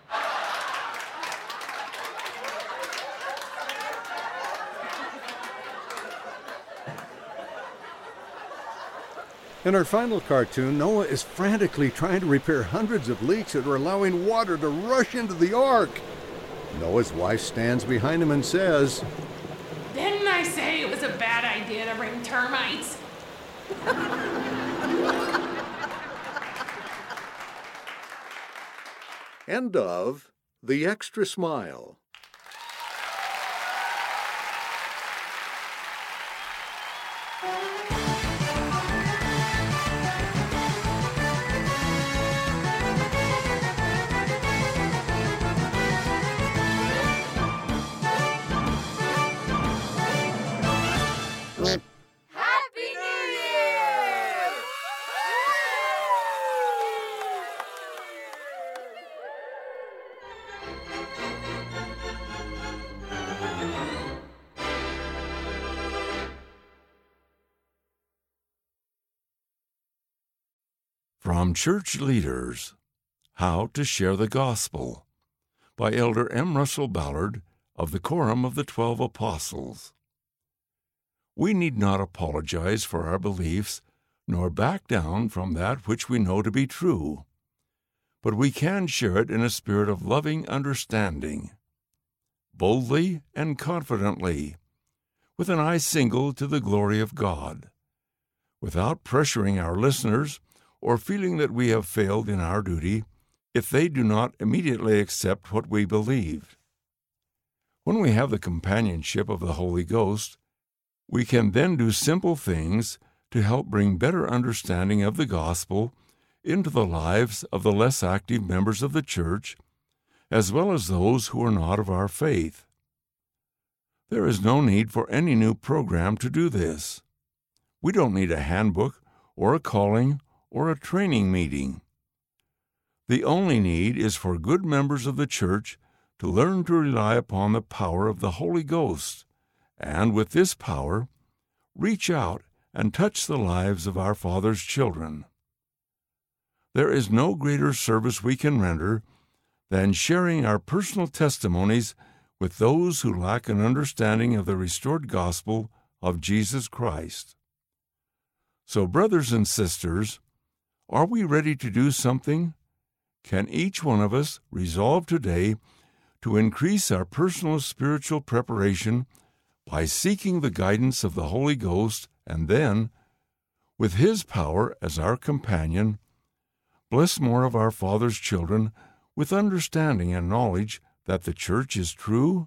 In our final cartoon, Noah is frantically trying to repair hundreds of leaks that are allowing water to rush into the ark. Noah's wife stands behind him and says, "Didn't I say it was a idea to bring termites. End of The Extra Smile. Happy New Year! From Church Leaders, How to Share the Gospel, by Elder M. Russell Ballard of the Quorum of the Twelve Apostles. We need not apologize for our beliefs, nor back down from that which we know to be true, but we can share it in a spirit of loving understanding, boldly and confidently, with an eye single to the glory of God, without pressuring our listeners or feeling that we have failed in our duty if they do not immediately accept what we believe. When we have the companionship of the Holy Ghost, we can then do simple things to help bring better understanding of the gospel into the lives of the less active members of the church, as well as those who are not of our faith. There is no need for any new program to do this. We don't need a handbook or a calling or a training meeting. The only need is for good members of the church to learn to rely upon the power of the Holy Ghost, and with this power, reach out and touch the lives of our Father's children. There is no greater service we can render than sharing our personal testimonies with those who lack an understanding of the restored gospel of Jesus Christ. So, brothers and sisters, are we ready to do something? Can each one of us resolve today to increase our personal spiritual preparation by seeking the guidance of the Holy Ghost, and then, with His power as our companion, bless more of our Father's children with understanding and knowledge that the church is true?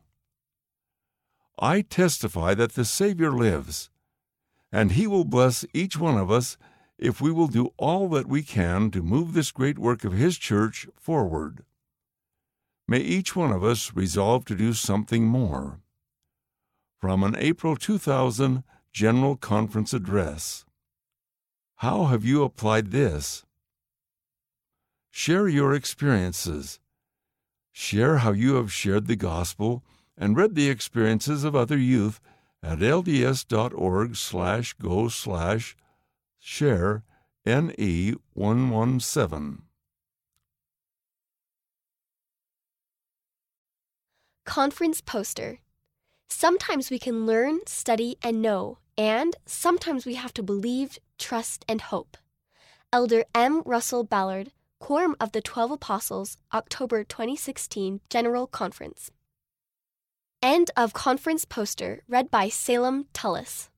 I testify that the Savior lives, and He will bless each one of us if we will do all that we can to move this great work of His church forward. May each one of us resolve to do something more. From an April two thousand General Conference Address. How have you applied this? Share your experiences. Share how you have shared the gospel and read the experiences of other youth at lds.org slash go slash share N E one seventeen. Conference poster. Sometimes we can learn, study, and know, and sometimes we have to believe, trust, and hope. Elder M. Russell Ballard, Quorum of the Twelve Apostles, October twenty sixteen General Conference. End of conference poster read by Salem Tullis.